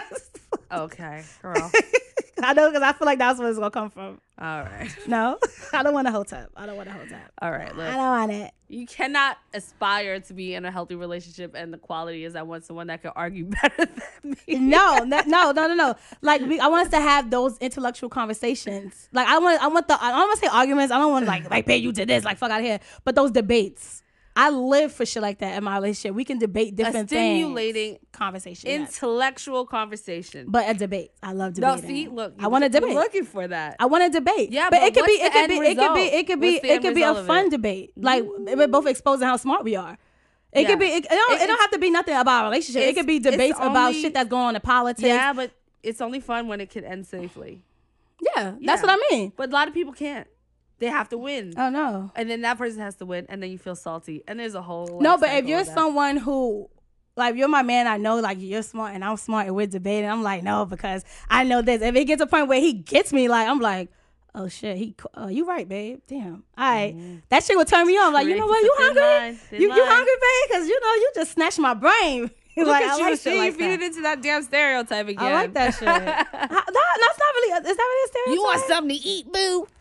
Okay, girl. I know because I feel like that's where it's gonna come from. All right. No, I don't want a hotep. I don't want a hotep. All right. Look, I don't want it. You cannot aspire to be in a healthy relationship, and the quality is I want someone that can argue better than me. No, no, no, no, no, no. Like we, I want us to have those intellectual conversations. Like I want, I want the, I don't want to say arguments. I don't want to like, like, babe, you did this, like, fuck out of here. But those debates. I live for shit like that in my relationship. We can debate different a stimulating things. Conversation. Intellectual yes. conversation. But a debate. I love debating. No, see, look. I want to debate. Looking for that. I want to debate. Yeah, but, but it could be it could be, it could be result? it could be What's it could be a fun it? debate. Like we're both exposing how smart we are. It yeah. could be it, it, don't, it, it don't have to be nothing about a relationship. It could be debates only, about shit that's going on in politics. Yeah, but it's only fun when it can end safely. Yeah, yeah. That's what I mean. But a lot of people can't. They have to win. Oh no! And then that person has to win, and then you feel salty, and there's a whole no. But if you're someone who, like, you're my man, I know, like, you're smart, and I'm smart, and we're debating. I'm like, no, because I know this. If it gets to a point where he gets me, like, I'm like, oh shit, he, oh, you right, babe. Damn, all right, mm-hmm. That shit would turn me on. Like, you know what? You hungry? Line, you line. you hungry, babe? Because you know you just snatched my brain. Look like, at I you, like see, like you feed it into that damn stereotype again. I like that shit. How, that, that's not really. Is that really a stereotype? You want something to eat, boo?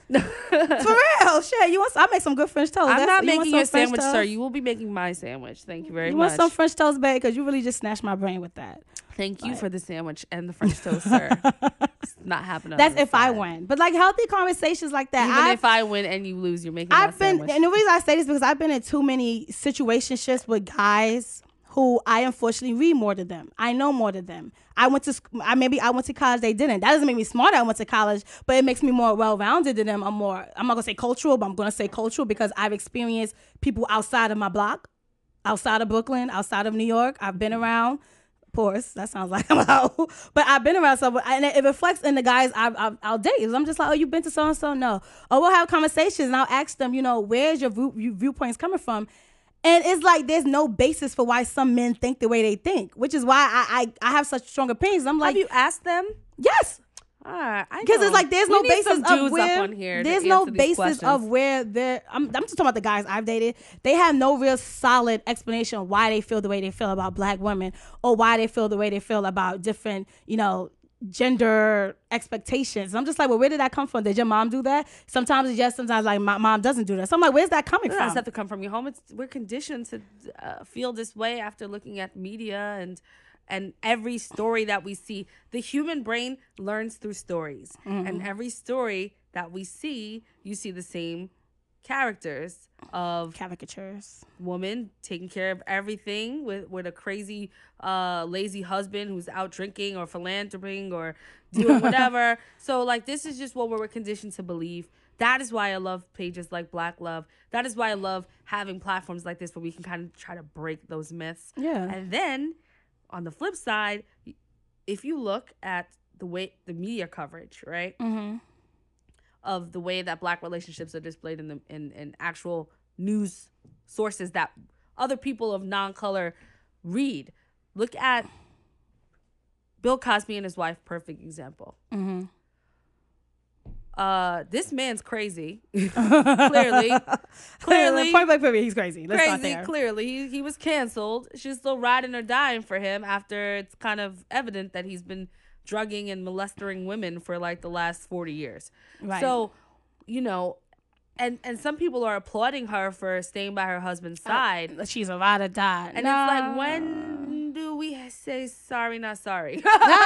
For real, shit. You want? I make some good French toast. I'm That's, not you making want your some French sandwich, toast? sir. You will be making my sandwich. Thank you very You much. want some French toast, babe? Because you really just snatched my brain with that. Thank you Like- for the sandwich and the French toast, sir. It's not happening. on That's this if I side. win. But like healthy conversations like that. Even I've, if I win and you lose, you're making I've my been, sandwich. and the reason I say this is because I've been in too many situationships with guys who I unfortunately read more than them. I know more than them. I went to, sc- I maybe I went to college, they didn't. That doesn't make me smarter. I went to college, but it makes me more well-rounded than them. I'm more, I'm not gonna say cultural, but I'm gonna say cultural because I've experienced people outside of my block, outside of Brooklyn, outside of New York. I've been around. Pause. That sounds like I'm out, but I've been around some, and it reflects in the guys I've, I've, I'll date. I'm just like, oh, you've been to so and so, no. Or we'll have conversations, and I'll ask them, you know, where's your view, view, viewpoints coming from? And it's like there's no basis for why some men think the way they think, which is why I I, I have such strong opinions. I'm like, Have you asked them? yes. Ah, I Because it's know. like there's We no need basis some of dudes where up on here to there's no answer these basis questions. of where they're. I'm, I'm just talking about the guys I've dated. They have no real solid explanation why they feel the way they feel about black women or why they feel the way they feel about different, you know, gender expectations. I'm just like, well, where did that come from? Did your mom do that? Sometimes it's yes, sometimes like my mom doesn't do that. So I'm like, where's that coming It from? doesn't have to come from your home. It's, we're conditioned to uh, feel this way after looking at media and and every story that we see. The human brain learns through stories, Mm-hmm. and every story that we see, you see the same characters of Caricatures. woman taking care of everything with with a crazy uh lazy husband who's out drinking or philanthroping or doing whatever. So like this is just what we're conditioned to believe. That is why I love pages like Black Love. That is why I love having platforms like this where we can kind of try to break those myths. Yeah. And then on the flip side, if you look at the way the media coverage, right? Mm-hmm. Of the way that black relationships are displayed in the in, in actual news sources that other people of non-color read. Look at Bill Cosby and his wife, perfect example. Mm-hmm. Uh, this man's crazy. clearly, clearly, Point blank period, he's crazy. Let's start crazy. there. Clearly, he he was canceled. She's still riding or dying for him after it's kind of evident that he's been drugging and molesting women for like the last forty years. Right. So, you know, and and some people are applauding her for staying by her husband's side. She's a ride or die. And No. it's like, when do we say sorry, not sorry?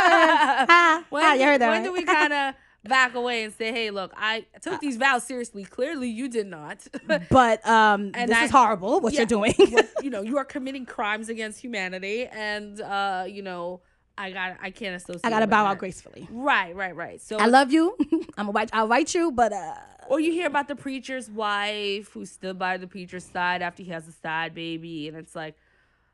Ha, when, ha, you heard that, when right? do we kind of back away and say, hey, look, I took these vows seriously. Clearly, you did not. But um, And this I- is horrible what Yeah, you're doing. what- you know, you are committing crimes against humanity, and uh, you know, I got, I can't associate. I gotta with bow that. out gracefully. Right, right, right. So, I love you. I'm a write. I'll write you, but uh, or you hear about the preacher's wife who stood by the preacher's side after he has a side baby, and it's like,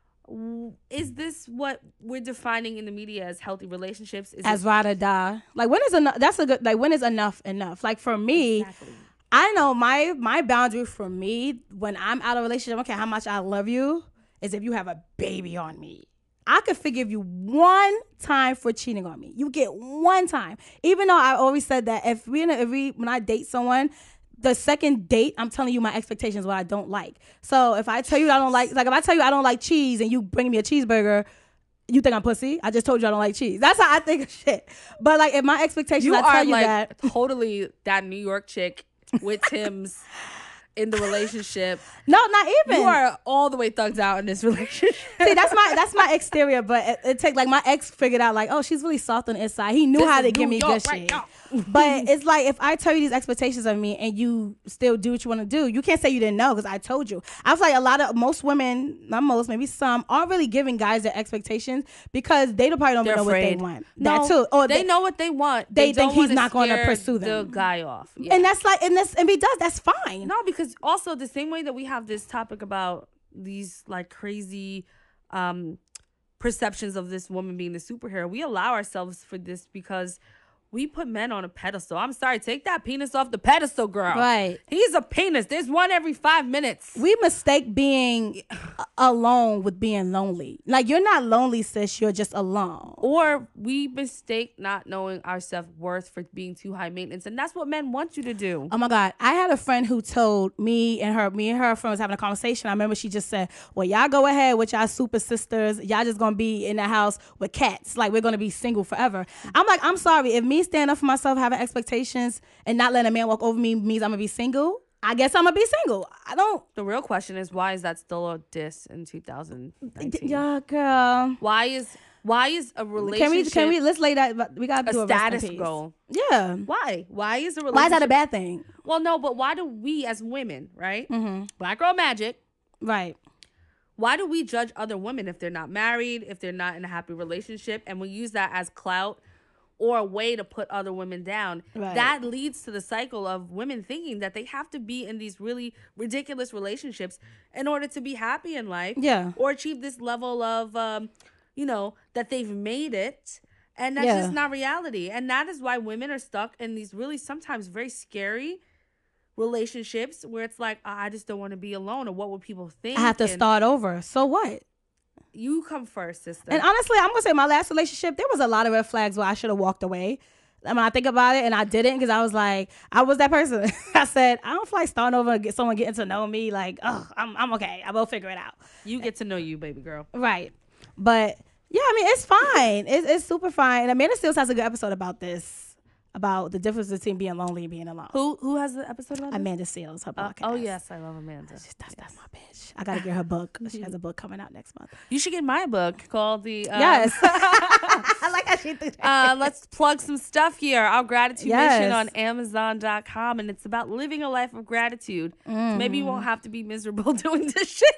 w- is this what we're defining in the media as healthy relationships? Is as it- ride or die. Like when is enough? That's a good. Like when is enough enough? Like for me, Exactly. I know my my boundary for me when I'm out of a relationship. Okay, how much I love you is if you have a baby on me. I could forgive you one time for cheating on me. You get one time. Even though I always said that if we, if we when I date someone, the second date, I'm telling you my expectations, what I don't like. So if I tell you I don't like, like if I tell you I don't like cheese and you bring me a cheeseburger, you think I'm pussy? I just told you I don't like cheese. That's how I think of shit. But like if my expectations, You I tell are you like that. totally that New York chick with Tim's in the relationship. No, not even. You are all the way thugged out in this relationship. See, that's my that's my exterior, but it, it take like my ex figured out like, oh, she's really soft on the inside. He knew This how is to give New me York good right shit. now. But it's like if I tell you these expectations of me and you still do what you want to do, you can't say you didn't know because I told you. I was like a lot of most women, not most, maybe some, aren't really giving guys their expectations because they don't probably don't They're know afraid. what they want. No, that too. Or they, they, know what they want. they They, think don't he's wanna not gonna scare pursue the them. guy off. Yeah. and that's like and this and he does. That's fine. No, because also the same way that we have this topic about these like crazy um perceptions of this woman being the superhero, we allow ourselves for this because we put men on a pedestal. I'm sorry, take that penis off the pedestal, girl. Right. He's a penis. There's one every five minutes. We mistake being a- alone with being lonely. Like you're not lonely, sis. You're just alone. Or we mistake not knowing our self-worth for being too high maintenance. And that's what men want you to do. Oh my God. I had a friend who told me and her, me and her friend was having a conversation. I remember she just said, well, y'all go ahead with y'all super sisters. Y'all just going to be in the house with cats. Like we're going to be single forever. I'm like, I'm sorry. If me me standing up for myself, having expectations, and not letting a man walk over me means I'm gonna be single, I guess I'm gonna be single. I don't. The real question is, why is that still a diss in two thousand nineteen? Yeah, girl. Why is why is a relationship? Can we? Can we? Let's lay that. We gotta a do a status rest in peace. goal? Yeah. Why? Why is a relationship? Why is that a bad thing? Well, no, but why do we as women, right? Mm-hmm. Black girl magic. Right. Why do we judge other women if they're not married, if they're not in a happy relationship, and we use that as clout or a way to put other women down? Right. That leads to the cycle of women thinking that they have to be in these really ridiculous relationships in order to be happy in life. Yeah. Or achieve this level of, um, you know, that they've made it. And that's Yeah. just not reality. And that is why women are stuck in these really sometimes very scary relationships where it's like, oh, I just don't want to be alone, or what would people think? I have to And start over. So what? You come first, sister. And honestly, I'm gonna say my last relationship, there was a lot of red flags where I should have walked away. I mean, I think about it, and I didn't because I was like, I was that person. I said, I don't feel like starting over and get someone getting to know me. Like, oh, I'm I'm okay. I will figure it out. You get to know you, baby girl. Right. But yeah, I mean, it's fine. It's it's super fine. And Amanda Seales has a good episode about this, about the difference between being lonely and being alone. Who who has the episode about this? Amanda Seales, her Uh, podcast. oh yes, I love Amanda. She's, that's, that's my bitch. I gotta get her book. She has a book coming out next month. You should get my book called the. Um, Yes. I like how she did that. Uh, let's plug some stuff here. Our gratitude Yes. mission on Amazon dot com, and it's about living a life of gratitude. So maybe you won't have to be miserable doing this shit.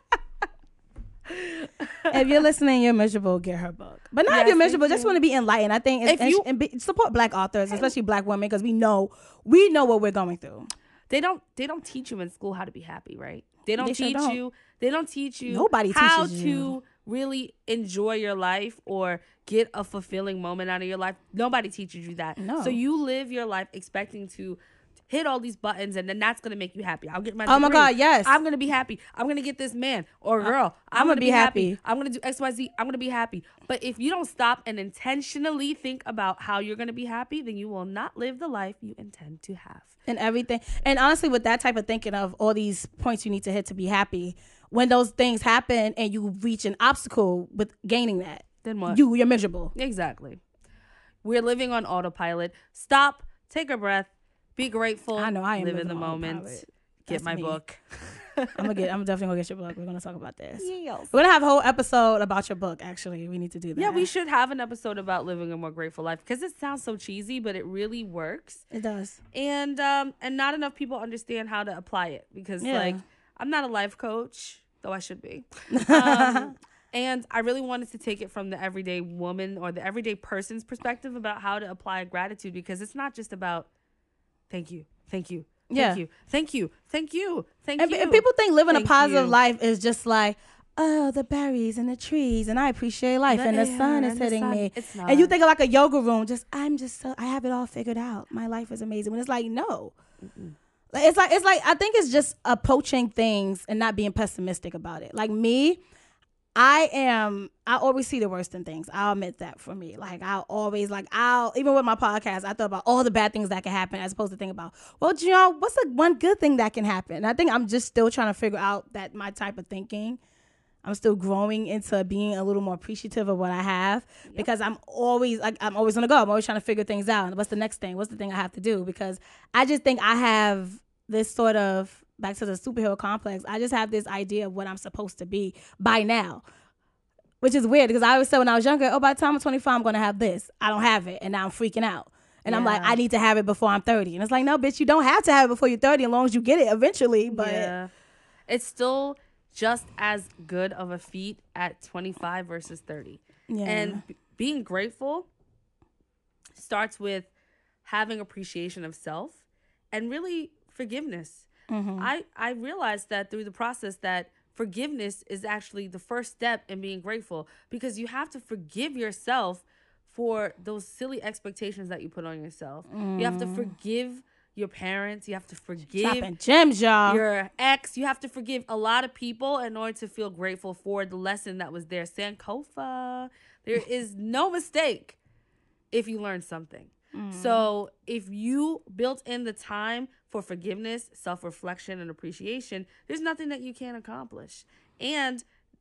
If you're listening, you're miserable, get her book. But not Yes, if you're thank miserable, just you. want to be enlightened. I think it's, If and, you- and be, support black authors, especially black women, because we know we know what we're going through. They don't. They don't teach you in school how to be happy, right? They don't They sure teach don't. you. They don't teach you. Nobody how teaches to you. really enjoy your life or get a fulfilling moment out of your life. Nobody teaches you that. No. So you live your life expecting to hit all these buttons, and then that's gonna make you happy. I'll get my. Oh my degree. God, yes. I'm gonna be happy. I'm gonna get this man or girl. I'm, I'm gonna, gonna be be happy. happy. I'm gonna do X, Y, Z. I'm gonna be happy. But if you don't stop and intentionally think about how you're gonna be happy, then you will not live the life you intend to have. And everything. And honestly, with that type of thinking of all these points you need to hit to be happy, when those things happen and you reach an obstacle with gaining that, Then what? you, you're miserable. Exactly. We're living on autopilot. Stop, take a breath, be grateful. I know, I am live in living the on moment. autopilot. Get That's my me. book. I'm gonna get. I'm definitely gonna get your book. We're gonna talk about this. Yes. We're gonna have a whole episode about your book. Actually, we need to do that. Yeah, we should have an episode about living a more grateful life because it sounds so cheesy, but it really works. It does. And um, and not enough people understand how to apply it because Yeah. like I'm not a life coach, though I should be. Um, and I really wanted to take it from the everyday woman or the everyday person's perspective about how to apply gratitude because it's not just about thank you, thank you, thank Yeah. you, thank you, thank you, thank And, you. and people think living Thank a positive you. life is just like, oh, the berries and the trees, and I appreciate life, The and the air sun is and the hitting sun. me. It's And you not. think of like a yoga room, just I'm just so I have it all figured out. My life is amazing. When it's like, no. Like, It's like it's like I think it's just approaching things and not being pessimistic about it. Like me, I am I always see the worst in things. I'll admit that for me. Like I'll always like I'll even with my podcast, I thought about all the bad things that can happen as opposed to think about, well, you know, what's the one good thing that can happen? And I think I'm just still trying to figure out that my type of thinking. I'm still growing into being a little more appreciative of what I have because I'm always like I'm always on the go. I'm always trying to figure things out. What's the next thing? What's the thing I have to do? Because I just think I have this sort of back to the superhero complex. I just have this idea of what I'm supposed to be by now, which is weird because I always said when I was younger, oh, by the time I'm twenty-five, I'm gonna have this. I don't have it, and now I'm freaking out. And I'm like, Yeah. I need to have it before I'm thirty. And it's like, no, bitch, you don't have to have it before you're thirty, as long as you get it eventually. But yeah. It's still just as good of a feat at twenty-five versus thirty. yeah, And b- being grateful starts with having appreciation of self and really forgiveness. Mm-hmm. I, I realized that through the process that forgiveness is actually the first step in being grateful because you have to forgive yourself for those silly expectations that you put on yourself. You have to forgive your parents. You have to forgive dropping gems, y'all. your ex. You have to forgive a lot of people in order to feel grateful for the lesson that was there. Sankofa. There is no mistake if you learn something. So if you built in the time for forgiveness, self-reflection, and appreciation, there's nothing that you can't accomplish. And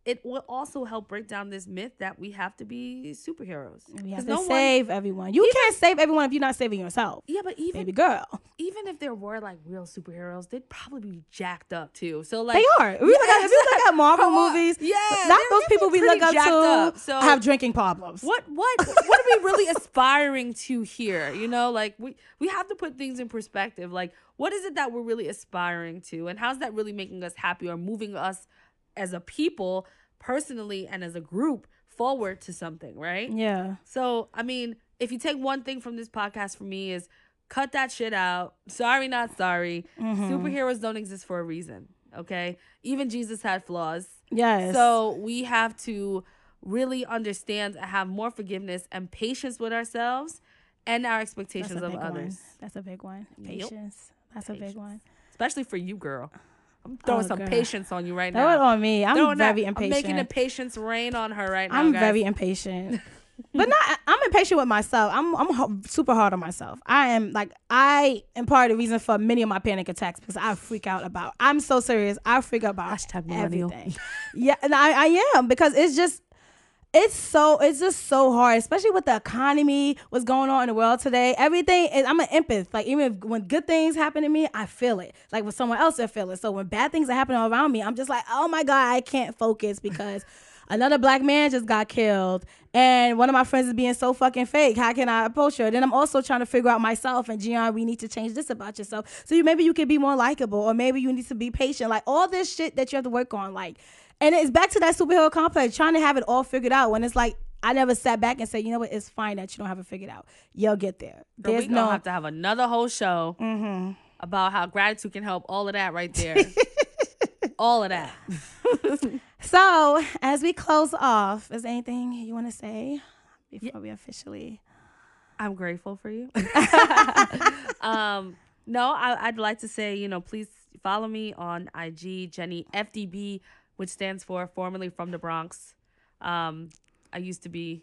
it will also help break down this myth that we have to be superheroes. We have 'Cause to no one- save everyone. You can't save everyone if you're not saving yourself. yeah, but even Baby girl. even if there were like real superheroes, they'd probably be jacked up too. So like They are. If you, look at, if you look at Marvel Come on. movies, Yeah, not they're those people we really look up jacked to up, so- have drinking problems. what what what are we really aspiring to here? You know, like we we have to put things in perspective. Like, what is it that we're really aspiring to, and how's that really making us happy or moving us as a people personally and as a group forward to something, right? Yeah. So, I mean, if you take one thing from this podcast for me is cut that shit out. Sorry, not sorry. Mm-hmm. Superheroes don't exist for a reason, okay? Even Jesus had flaws. Yes. So we have to really understand and have more forgiveness and patience with ourselves and our That's expectations a of big others. one. That's a big one. Yep. Patience. That's a big one. Especially for you, girl. I'm throwing Oh, some girl. patience on you right Throw it now. on me. I'm Throwing very that- impatient. I'm making the patience rain on her right now, I'm guys. very impatient. But not I'm impatient with myself. I'm I'm ho- super hard on myself. I am like I am part of the reason for many of my panic attacks because I freak out about. I'm so serious. I freak out about Hashtag millennial. everything. Yeah, and I I am because it's just it's so it's just so hard, especially with the economy, what's going on in the world today. Everything is I'm an empath. Like even if, when good things happen to me, I feel it. Like with someone else, I feel it. So when bad things are happening around me, I'm just like, oh my God, I can't focus because another black man just got killed and one of my friends is being so fucking fake. How can I approach her? Then I'm also trying to figure out myself and Gian, we need to change this about yourself. So you maybe you can be more likable or maybe you need to be patient. Like all this shit that you have to work on. Like, and it's back to that superhero complex, trying to have it all figured out when it's like, I never sat back and said, you know what, it's fine that you don't have it figured out. You'll get there. Girl, There's we gonna no have to have another whole show about how gratitude can help. All of that right there. All of that. So as we close off, is there anything you want to say before we officially? I'm grateful for you. um, no, I, I'd like to say, you know, please follow me on I G, Jenny F D B, which stands for formerly from the Bronx. Um, I used to be,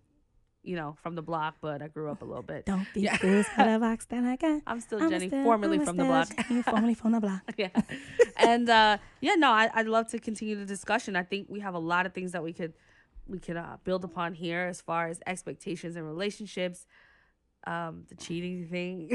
you know, from the block, but I grew up a little bit. Don't be fooled by the box that I got. I'm still I'm Jenny, still- formerly I'm from the still block. Jenny, formerly from the block. Yeah. And uh, yeah, no, I, I'd love to continue the discussion. I think we have a lot of things that we could we could uh, build upon here as far as expectations and relationships. Um, the cheating thing.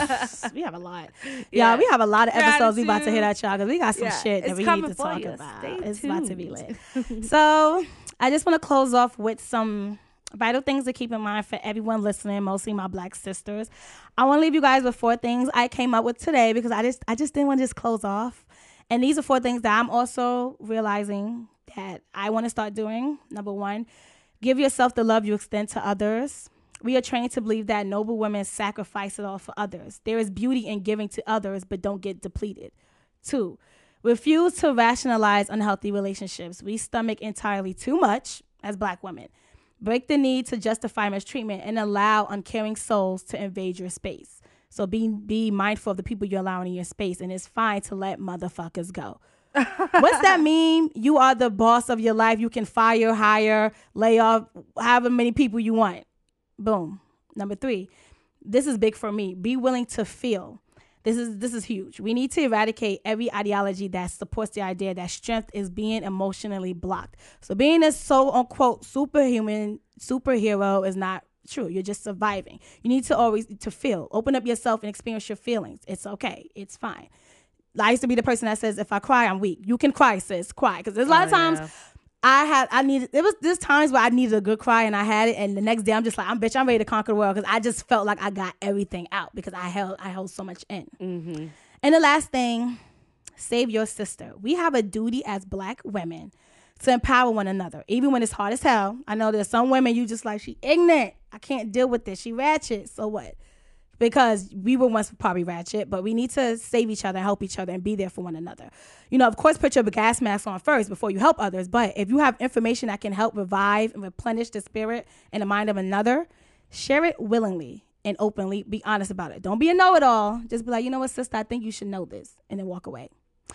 We have a lot. Yeah. Yeah, we have a lot of episodes we about to hit Gratitude. at y'all because we got some Yeah, shit that it's we coming need to for talk you. about. Stay It's about to be tuned. lit. So I just want to close off with some vital things to keep in mind for everyone listening, mostly my black sisters. I want to leave you guys with four things I came up with today because I just I just didn't want to just close off. And these are four things that I'm also realizing that I want to start doing. Number one, give yourself the love you extend to others. We are trained to believe that noble women sacrifice it all for others. There is beauty in giving to others, but don't get depleted. Two, refuse to rationalize unhealthy relationships. We stomach entirely too much as black women. Break the need to justify mistreatment and allow uncaring souls to invade your space. So be be mindful of the people you're allowing in your space, and it's fine to let motherfuckers go. What's that mean? You are the boss of your life. You can fire, hire, lay off, however many people you want. Boom. Number three, this is big for me. Be willing to feel. This is this is huge. We need to eradicate every ideology that supports the idea that strength is being emotionally blocked. So being a so unquote superhuman superhero is not true. You're just surviving. You need to always to feel. Open up yourself and experience your feelings. It's okay. It's fine. I used to be the person that says, if I cry, I'm weak. You can cry, sis. Cry. Because there's a lot of Oh, times yeah. I had, I needed, it was, there's times where I needed a good cry and I had it. And the next day I'm just like, I'm bitch, I'm ready to conquer the world. Because I just felt like I got everything out because I held, I held so much in. Mm-hmm. And the last thing, save your sister. We have a duty as black women to empower one another, even when it's hard as hell. I know there's some women you just like, she ignorant. I can't deal with this. She ratchet. So what? Because we were once probably ratchet, but we need to save each other, help each other, and be there for one another. You know, of course, put your gas mask on first before you help others. But if you have information that can help revive and replenish the spirit and the mind of another, share it willingly and openly. Be honest about it. Don't be a know-it-all. Just be like, you know what, sister, I think you should know this, and then walk away.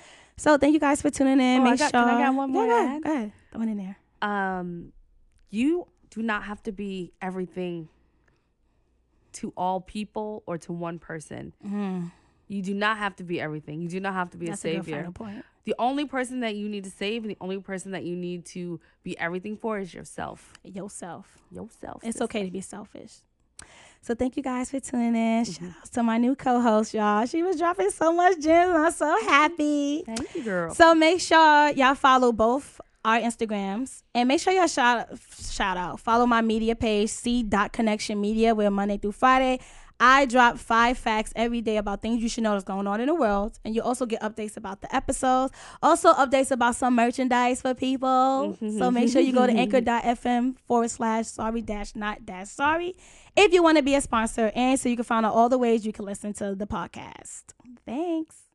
So thank you guys for tuning in. Oh, I Make got- sure. can I get one more Yeah, go ad? ahead. Go ahead. Throw it in there. Um, you do not have to be everything to all people or to one person. Mm. You do not have to be everything. You do not have to be That's a a good savior. final point. The only person that you need to save and the only person that you need to be everything for is yourself. Yourself. Yourself. It's sis. okay to be selfish. So thank you guys for tuning in. Mm-hmm. Shout out to my new co-host, y'all. She was dropping so much gems. I'm so happy. Thank you, girl. So make sure y'all follow both our Instagrams and make sure y'all shout shout out. Follow my media page, c dot connection media, where Monday through Friday I drop five facts every day about things you should know that's going on in the world. And you also get updates about the episodes. Also updates about some merchandise for people. So make sure you go to anchor.fm forward slash sorry dash not dash sorry if you want to be a sponsor and so you can find out all the ways you can listen to the podcast. Thanks.